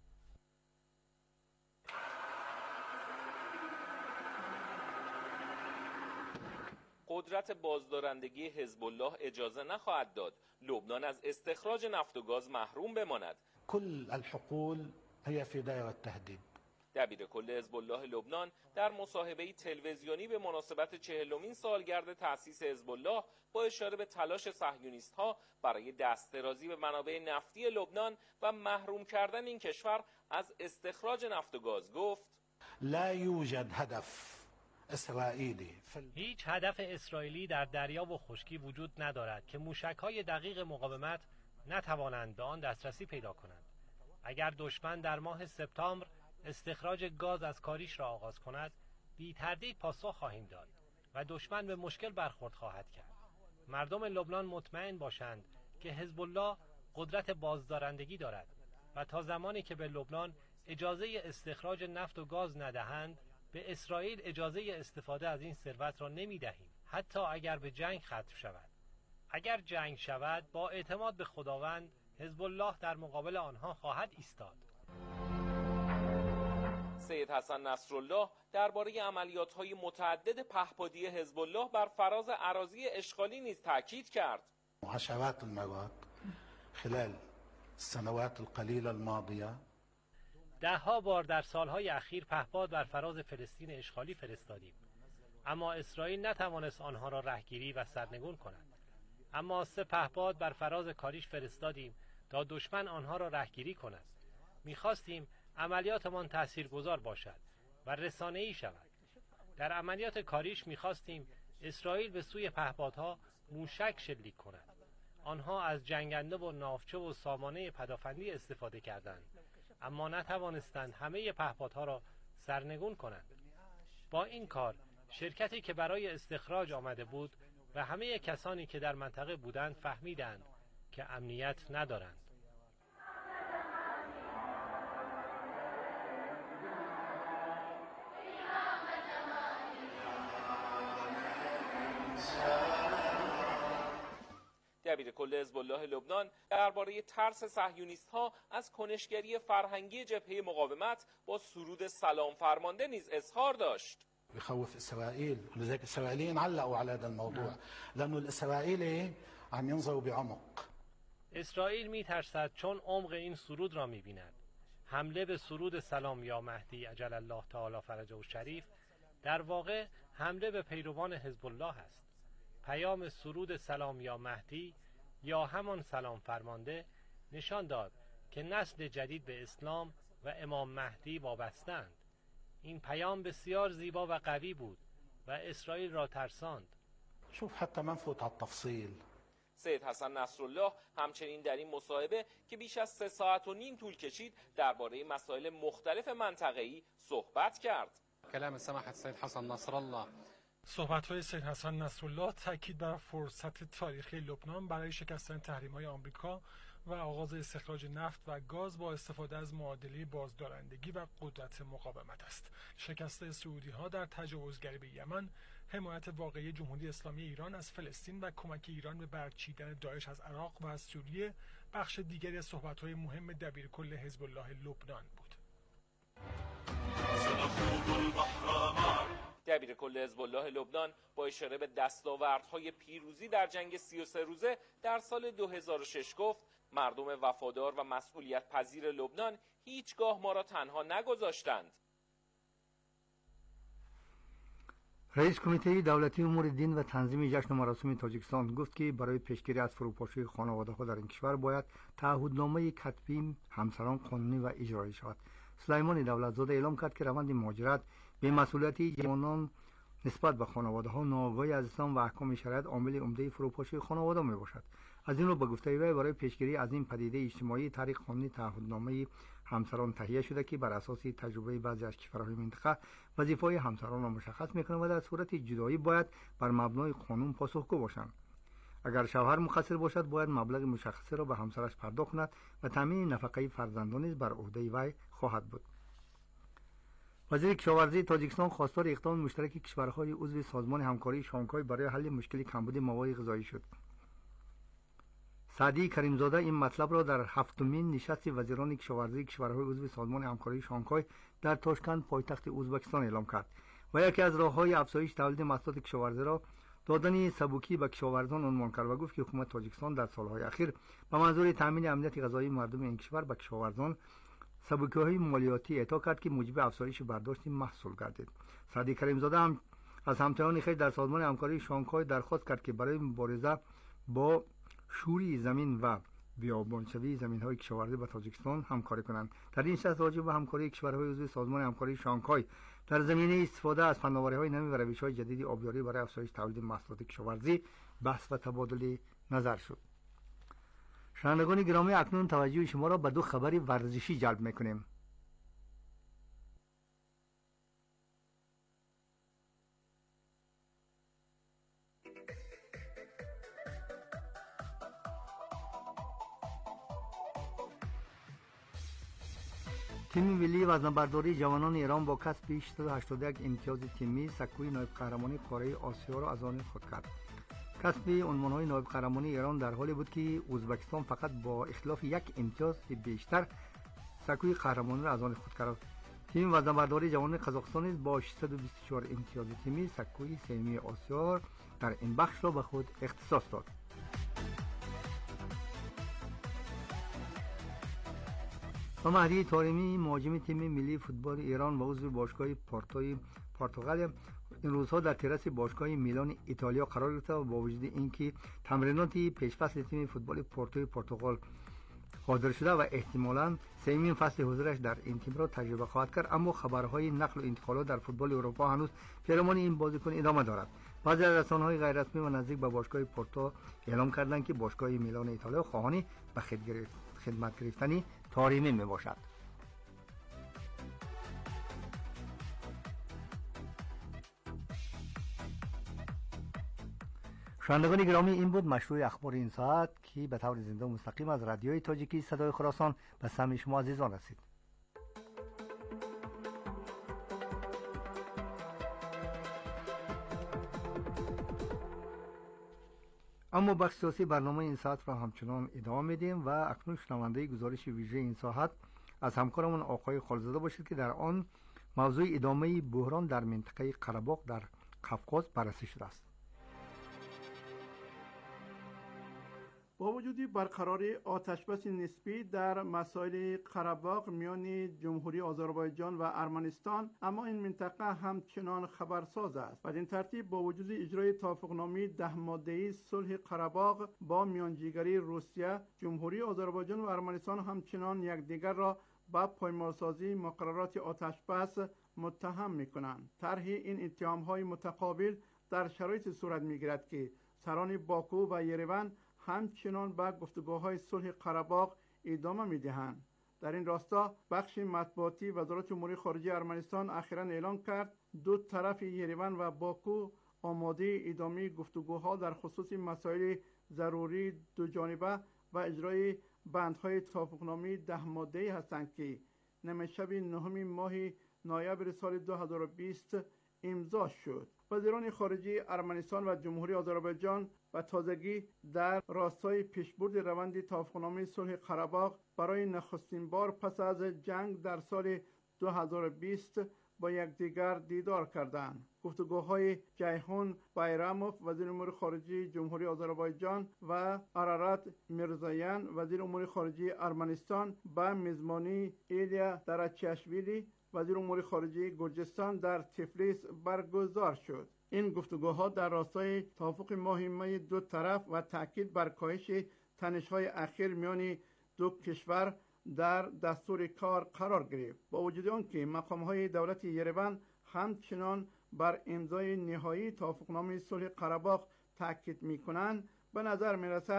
قدرت بازدارندگی حزب الله اجازه نخواهد داد لبنان از استخراج نفت و گاز محروم بماند. كل الحقول هي في دائرة التهديد. دبیر کل حزب الله لبنان در مصاحبه‌ای تلویزیونی به مناسبت چهلمین سالگرد تأسیس حزب الله با اشاره به تلاش صهیونیست‌ها برای دستدرازی به منابع نفتی لبنان و محروم کردن این کشور از استخراج نفت و گاز گفت: لا یوجد هدف اسرائیلی. هیچ هدف اسرائیلی در دریا و خشکی وجود ندارد که موشک‌های دقیق مقاومت نتوانند به آن دسترسی پیدا کنند. اگر دشمن در ماه سپتامبر استخراج گاز از کاریش را آغاز کند، بی تردید پاسخ خواهیم داد و دشمن به مشکل برخورد خواهد کرد. مردم لبنان مطمئن باشند که حزب الله قدرت بازدارندگی دارد و تا زمانی که به لبنان اجازه استخراج نفت و گاز ندهند، به اسرائیل اجازه استفاده از این ثروت را نمی‌دهیم، حتی اگر به جنگ ختم شود. اگر جنگ شود، با اعتماد به خداوند حزب الله در مقابل آنها خواهد ایستاد. سید حسن نصرالله درباره عملیات‌های متعدد پهپادی حزب الله بر فراز اراضی اشغالی نیز تاکید کرد. عشرات المرات خلال السنوات القلیل الماضیه ده ها بار در سالهای اخیر پهپاد بر فراز فلسطین اشغالی فرستادیم، اما اسرائیل نتوانست آنها را رهگیری و سرنگون کند. اما سه پهپاد بر فراز کاریش فرستادیم تا دشمن آنها را رهگیری کند. می‌خواستیم عملیاتمان تاثیرگذار باشد و رسانه‌ای شود. در عملیات کاریش می‌خواستیم اسرائیل به سوی پهپادها موشک شلیک کند. آنها از جنگنده و ناوچه و سامانه پدافندی استفاده کردند، اما نتوانستند همه پهپادها را سرنگون کنند. با این کار شرکتی که برای استخراج آمده بود و همه کسانی که در منطقه بودند فهمیدند که امنیت ندارند. دبیر کل حزب الله لبنان درباره ترس صهیونیست‌ها از کنشگری فرهنگی جبهه مقاومت با سرود سلام فرمانده نیز اظهار داشت. يخوف اسرائيل ولذلك الاسرائيليين علقوا على هذا الموضوع لانه الاسرائيلي عم ينظروا بعمق. اسرائیل میترسد چون عمق این سرود را میبیند. حمله به سرود سلام یا مهدی عجل الله تعالی فرجه و شریف در واقع حمله به پیروان حزب الله است. پیام سرود سلام یا مهدی یا همان سلام فرمانده نشان داد که نسل جدید به اسلام و امام مهدی وابستند. این پیام بسیار زیبا و قوی بود و اسرائیل را ترساند. شوف حتی من فوت على التفصیل. سید حسن نصرالله همچنین در این مصاحبه که بیش از سه ساعت و نیم طول کشید درباره مسائل مختلف منطقه‌ای صحبت کرد. کلام سماحت سید حسن نصرالله صحبت‌های سید حسن نصرالله تاکید بر فرصت تاریخی لبنان برای شکستن تحریم‌های آمریکا و آغاز استخراج نفت و گاز با استفاده از معادله بازدارندگی و قدرت مقاومت است. شکست سعودی‌ها در تجاوزگری به یمن، حمایت واقعی جمهوری اسلامی ایران از فلسطین و کمک ایران به برچیدن داعش از عراق و از سوریه بخش دیگری از صحبت‌های مهم دبیرکل حزب الله لبنان بود. دبیرکل حزب الله لبنان با اشاره به دستاوردهای پیروزی در جنگ سی و سه روزه در سال دو هزار و شش گفت مردم وفادار و مسئولیت پذیر لبنان هیچگاه ما را تنها نگذاشتند. رئیس کمیته دولتی امور دین و تنظیم جشن و مراسم تاجیکستان گفت که برای پیشگیری از فروپاشی خانواده‌ها در این کشور باید تعهدنامه کتبی همسران قانونی و اجرایی شود. سلیمان دولتزاده اعلام کرد که روند مهاجرت به مسئولیتی جوانان نسبت به خانواده‌ها ناآگاهی از اسلام و احکام شریعت عامل عمده فروپاشی خانواده میباشد. از این رو به گفته وی برای پیشگیری از این پدیده اجتماعی طریق قانون تعهدنامه همسران تهیه شده که بر اساس تجربه بعضی از کشورهای منطقه وظیفه‌های همسران را مشخص می‌کنه و در صورت جدایی باید بر مبنای قانون پاسخگو باشند. اگر شوهر مقصر باشد باید مبلغ مشخصی را به همسرش پرداخت کند و تامین نفقه فرزندان نیز بر عهده وی خواهد بود. وزیر کشاورزی تاجیکستان خواستار اقدام مشترک کشورهای عضو سازمان همکاری شانگهای برای حل مشکل کمبود مواد غذایی شد. سعدی کریمزاده این مطلب را در هفتمین نشست وزیران کشاورزی کشورهای عضو سازمان همکاری شانگهای در تاشکند پایتخت ازبکستان اعلام کرد و یکی از راه‌های افزایش تولید محصولات کشاورزی را دادن سبوکی به کشاورزان عنوان کرد و گفت که حکومت تاجیکستان در سالهای اخیر به منظور تامین امنیت غذایی مردم این کشور به کشاورزان سبوکی‌های مالیاتی اعطا کرد که موجب افزایش برداشت محصول گردید. سعدی کریمزاده هم از همتایان خویش در سازمان همکاری شانگهای درخواست کرد که برای مبارزه با شوری زمین و بیابانشوی زمین‌های کشاورزی با تاجیکستان همکاری کنند. در این نشست راجع به همکاری کشورهای عضو سازمان همکاری شانگهای در زمینه استفاده از فناوری‌های نوین و روش‌های جدید آبیاری برای افزایش تولید محصولات کشاورزی بحث و تبادل نظر شد. شنوندگان گرامی، اکنون توجه شما را به دو خبر ورزشی جلب می‌کنیم. تیم ملی وزنه‌برداری جوانان ایران با کسب ششصد و هشتاد و یک امتیاز تیمی سکوی نایب قهرمانی قاره آسیا را از آن خود کرد. کسب عنوان‌های نایب قهرمانی ایران در حالی بود که ازبکستان فقط با اختلاف یک امتیاز بیشتر سکوی قهرمانی را از آن خود کرد. تیم وزنه‌برداری جوانان قزاقستان نیز با ششصد و بیست و چهار امتیاز تیمی سکوی سومی آسیا در این بخش را به خود اختصاص داد. و مهدی طارمی مهاجم تیم ملی فوتبال ایران و عضو باشگاه پورتوی پرتغال این روزها در تراس باشگاه میلان ایتالیا قرار گرفته و با وجود اینکه تمرینات پیشفصل تیم فوتبال پورتوی پرتغال حاضر شده و احتمالاً سومین فصل حضورش در این تیم را تجربه خواهد کرد، اما خبرهای نقل و انتقالات در فوتبال اروپا هنوز پیرامون این بازیکن ادامه دارد. بعضی از رسانه‌های غیر رسمی و نزدیک به باشگاه پورتو اعلام کردند که باشگاه میلان ایتالیا خواهان به خدمت گرفتن طارمی میباشد. شنوندگان گرامی، این بود مشروع اخبار این ساعت که به طور زنده و مستقیم از رادیوی تاجیکی صدای خراسان به سمع شما عزیزان رسید. اما بخش سیاسی برنامه این ساعت را همچنان ادامه میدیم و اکنون شنونده گزارش ویژه این ساعت از همکارمون آقای خالزاده باشید که در آن موضوع ادامه بحران در منطقه قره‌باغ در قفقاز بررسی شده است. با وجود برقراری آتشبس نسبی در مسائل قره‌باغ میان جمهوری آذربایجان و ارمنستان، اما این منطقه همچنان خبرساز است. بدین ترتیب با وجود اجرای توافقنامه ده ماده‌ای صلح قره‌باغ با میانجیگری روسیه، جمهوری آذربایجان و ارمنستان همچنان یکدیگر را با پایمالسازی مقررات آتشبس متهم می‌کنند. طرح این اتهام‌های متقابل در شرایط صورت می‌گیرد که سران باکو و یریون همچنان به گفتگوهای صلح قره‌باغ ادامه می‌دهند. در این راستا بخش مطبوعاتی وزارت امور خارجه ارمنستان اخیراً اعلام کرد دو طرف یریون و باکو آماده ادامه گفتگوها در خصوص مسائل ضروری دو جانبه و اجرای بندهای توافقنامه ده ماده‌ای هستند که نیمه شب نهم ماه نوامبر سال دو هزار و بیست امضا شد. وزیران خارجه ارمنستان و جمهوری آذربایجان و تازگی در راستای پیشبرد روند توافقنامه صلح قره‌باغ برای نخستین بار پس از جنگ در سال دو هزار و بیست با یکدیگر دیدار کردند. گفتگوهای جیهون بایراموف وزیر امور خارجه جمهوری آذربایجان و آرارات میرزایان وزیر امور خارجه ارمنستان با میزبانی ایلیا دراچیاشویلی وزیر امور خارجه گرجستان در تفلیس برگزار شد. این گفتگوها در راستای توافق ماه می دو طرف و تاکید بر کاهش تنش‌های اخیر میان دو کشور در دستور کار قرار گرفت. با وجود آنکه مقام‌های دولت یریون همچنان بر امضای نهایی توافقنامه صلح قره‌باغ تاکید می‌کنند، به نظر می‌رسد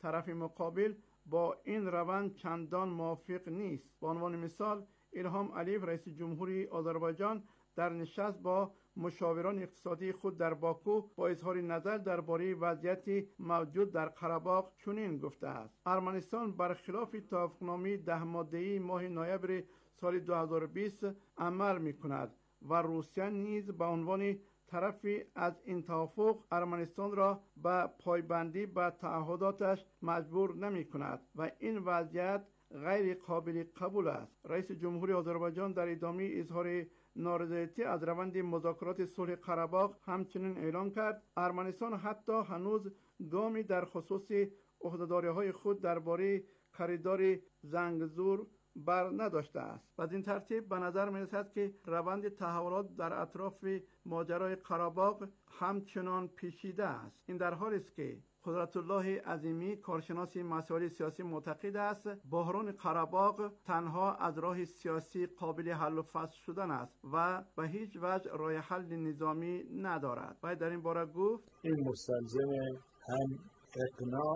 طرف مقابل با این روند چندان موافق نیست. به عنوان مثال ایلهام علیف رئیس جمهوری آذربایجان در نشست با مشاوران اقتصادی خود در باکو با اظهار نظر درباره وضعیت موجود در قره‌باغ چنین گفته است: ارمنستان برخلاف توافقنامه ده ماده‌ای ماه نوامبر سال دو هزار و بیست عمل می‌کند و روسیه نیز به عنوان طرفی از این توافق ارمنستان را به پایبندی به تعهداتش مجبور نمی‌کند و این وضعیت غیر قابل قبول است. رئیس جمهوری آذربایجان در ادامه اظهار نارضایتی از روند مذاکرات صلح قره‌باغ همچنین اعلام کرد ارمنستان حتی هنوز گامی در خصوص عهده‌داری‌های خود درباره خریدار زنگزور بر نداشته است. از این ترتیب به نظر می‌رسد که روند تحولات در اطراف ماجرای قره‌باغ همچنان پیچیده است. این در حالی است که قدرت الله عظیمی کارشناس مسائل سیاسی معتقد است بحران قره‌باغ تنها از راه سیاسی قابل حل و فصل شدن است و به هیچ وجه راه حل نظامی ندارد. و در این باره گفت این مستلزم هم اقناع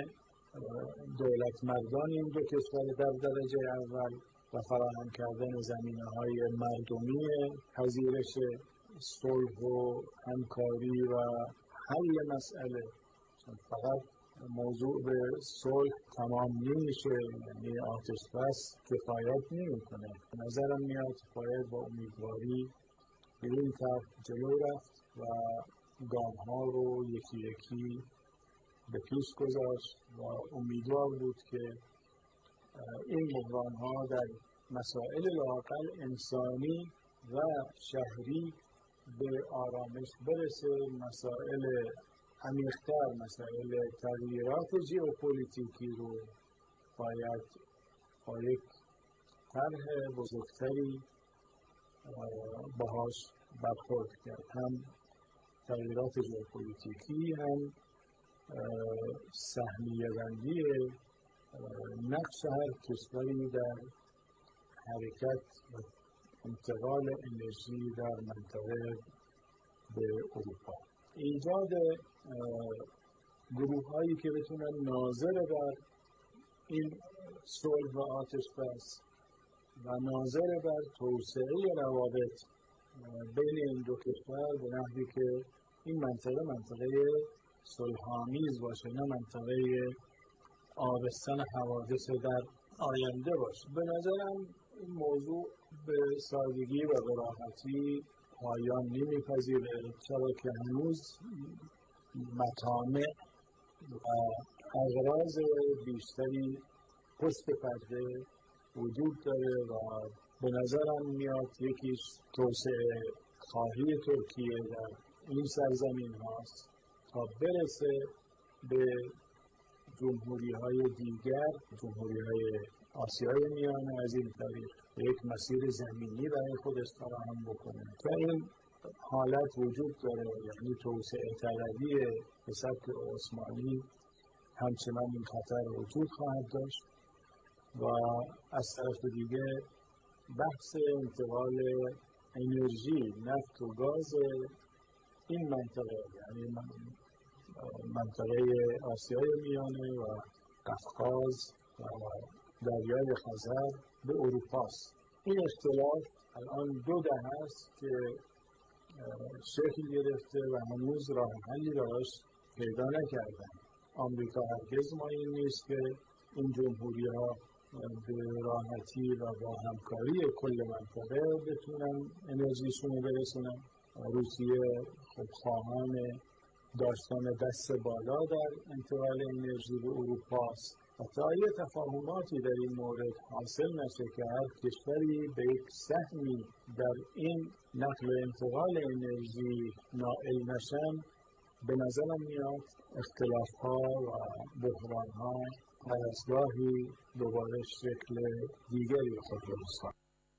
دولت مردان این دو کشور در درجه اول و فراهم کردن زمینه‌های مردمی پذیرش صلح و همکاری و حل مسئله. فقط موضوع به صلح تمام نمیشه، یعنی آتش بس کفایت نمیکنه. به نظرم میاد باید با امیدواری به این طرف جلو رفت و گام‌ها رو یکی یکی به پیش گذاشت و امیدوار بود که این بحران‌ها در مسائل لااقل انسانی و شهری به آرامش برسه. مسائل عمیق‌تر، مسائل تغییرات ژئوپلیتیکی رو باید با یک طرح بزرگتری باهاش برخورد کرد. هم تغییرات ژئوپلیتیکی، هم سهمیه بندی نقش هر کشوری در حرکت و انتقال انرژی در منطقه به اروپا. ایجاد گروه هایی که بتونن ناظر بر این صلح و آتش بس و ناظر بر توسعه روابط بین این دو کشور به نحوی که این منطقه منطقه صلح‌آمیز باشه، نه منطقه آبستن حوادث در آینده باشه. به نظرم این موضوع به سادگی و به راحتی پایان نمی‌پذیره، چرا که هنوز مطامع و اغراض بیشتری پشت پرده وجود داره و به نظرم میاد یکیش توسعه خواهی ترکیه در این سرزمین هاست تا برسه به جمهوری های دیگر، جمهوری های آسیای میانه از این طریق یک مسیر زمینی برای خودش فراهم بکنه. و این حالت وجود داره، یعنی توسعه طلبی به سبک عثمانی همچنان این خطر وجود خواهد داشت و از طرف دیگه بحث انتقال انرژی، نفت و گاز این منطقه، یعنی منطقه آسیای میانه و قفقاز و دریای خزر به اروپاست. این اختلاف الان دو دهه است که شکل گرفته و هنوز راه حلی براش پیدا نکردن. آمریکا هرگز مایل نیست که این جمهوری ها به راحتی و با همکاری کل منطقه بتونن انرژیشون رو برسونن. روسیه خب خواهان داشتن دست بالا در انتقال انرژی به اروپا است و تا یه تفاهماتی در این مورد حاصل نشه که هر کشوری به یک سهمی در این نقل و انتقال انرژی نائل نشن، به نظرم میاد اختلاف‌ها و بحران‌ها هر از گاهی دوباره شکل دیگری خود را بسازد.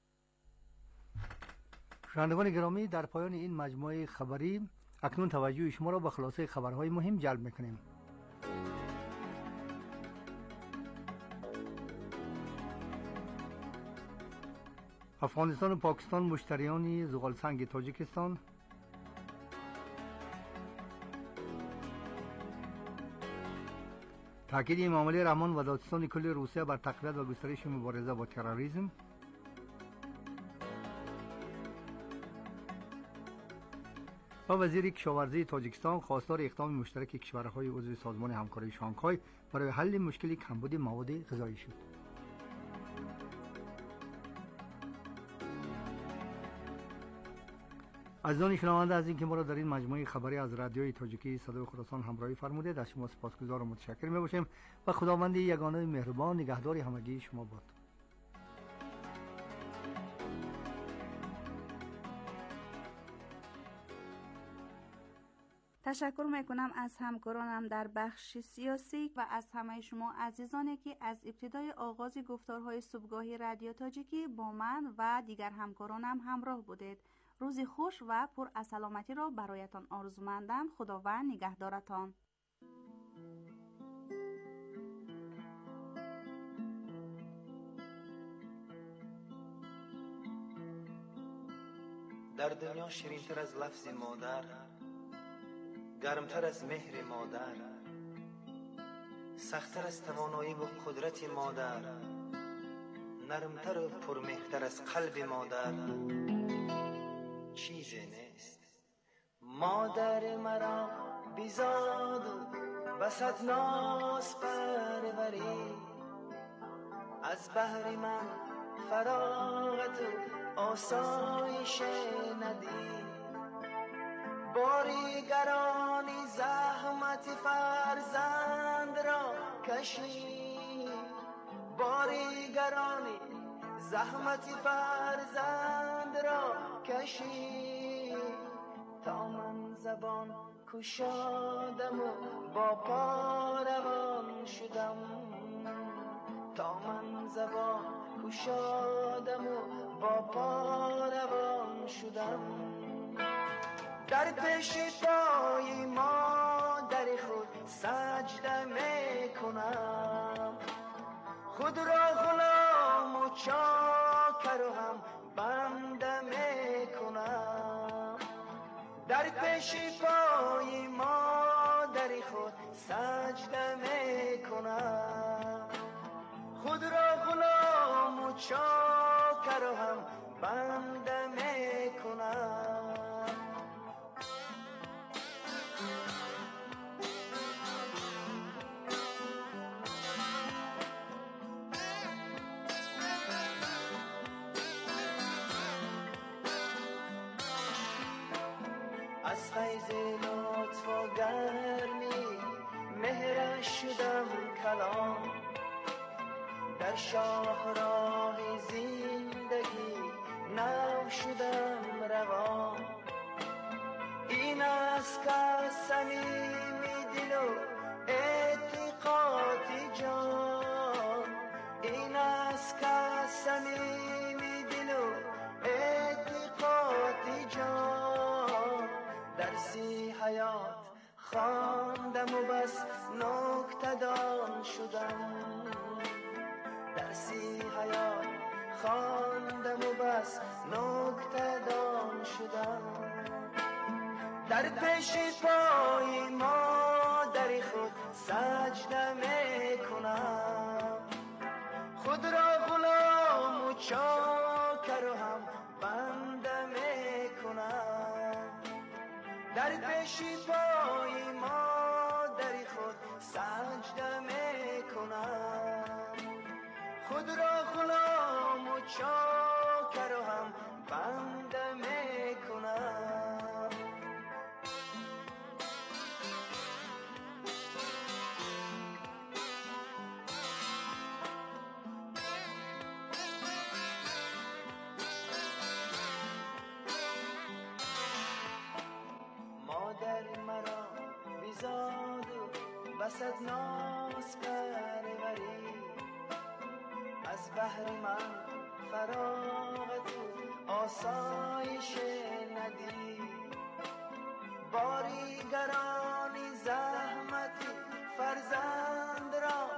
شنوندگان گرامی، در پایان این مجموعه خبری اکنون توجه شما را به خلاصه خبرهای مهم جلب می‌کنیم. افغانستان و پاکستان مشتریان زغالسنگ تاجیکستان. تاکید امام علی رحمان و دادستان کل روسیه بر تقویت و گسترش مبارزه با تروریسم. و وزیر کشاورزی تاجیکستان خواستار اقدام مشترک کشورهای عضو سازمان همکاری شانگهای برای حل مشکل کمبود مواد غذایی شد. عزیزان شنونده از اینکه ما را در این مجموعه خبری از رادیوی تاجیکی صدای خراسان همراهی فرمودید، از شما سپاسگزار و متشکر می‌باشیم و خداوند یگانه مهربان نگهدار همگی شما باد. تشکر میکنم از همکارانم در بخش سیاسی و از همه شما عزیزانی که از ابتدای آغاز گفتارهای صبحگاهی رادیو تاجیکی با من و دیگر همکارانم همراه بودید. روزی خوش و پر از سلامتی را برایتان آرزومندم. خداوند نگهدارتان. در دنیا شیرین‌تر از لفظ مادر، گرمتر از مهر مادر، سخت‌تر از توانایی و قدرت مادر، نرمتر و پرمهرتر از قلب مادر چیزی نیست. مادر مرا بیزاد و بسط ناز پروری، از بحر من فراغت و آسایش ندید. باری گرانی زحمت فرزند را کشید، باری گرانی زحمت فرزند را کشید. تا من زبان کشادم و با پا روان شدم، تا من زبان کشادم و با پا روان شدم. در پیش پای مادر خود سجده می کنم، خود را غلام و چاکر و هم بنده می کنم. در پیش پای مادر خود سجده می کنم، خود را غلام و چاکر و هم بنده می کنم. از فیض لطف و گرمی مهرش شدم کلام، در شاهراه زندگی نو شدم روان. این است که صمیمی دل و اعتقاد جان، این است که صمیمی دل و اعتقاد جان. درسی حیات خواندم و بس نکته دان شدم، درسی حیات خواندم و بس نکته دان شدم. در پیش پای مادر خود سجده می کنم، خود را غلام و چاکر و هم بنده می کنم. در پیش پای مادر خود سجده می کنم، خود را غلام و چاکر و هم بنده می کنم. مادر مرا بیزاد و بسط ناز پروری، از بحر من فراغت و آسایش ندید. باری گرانی زحمت فرزند را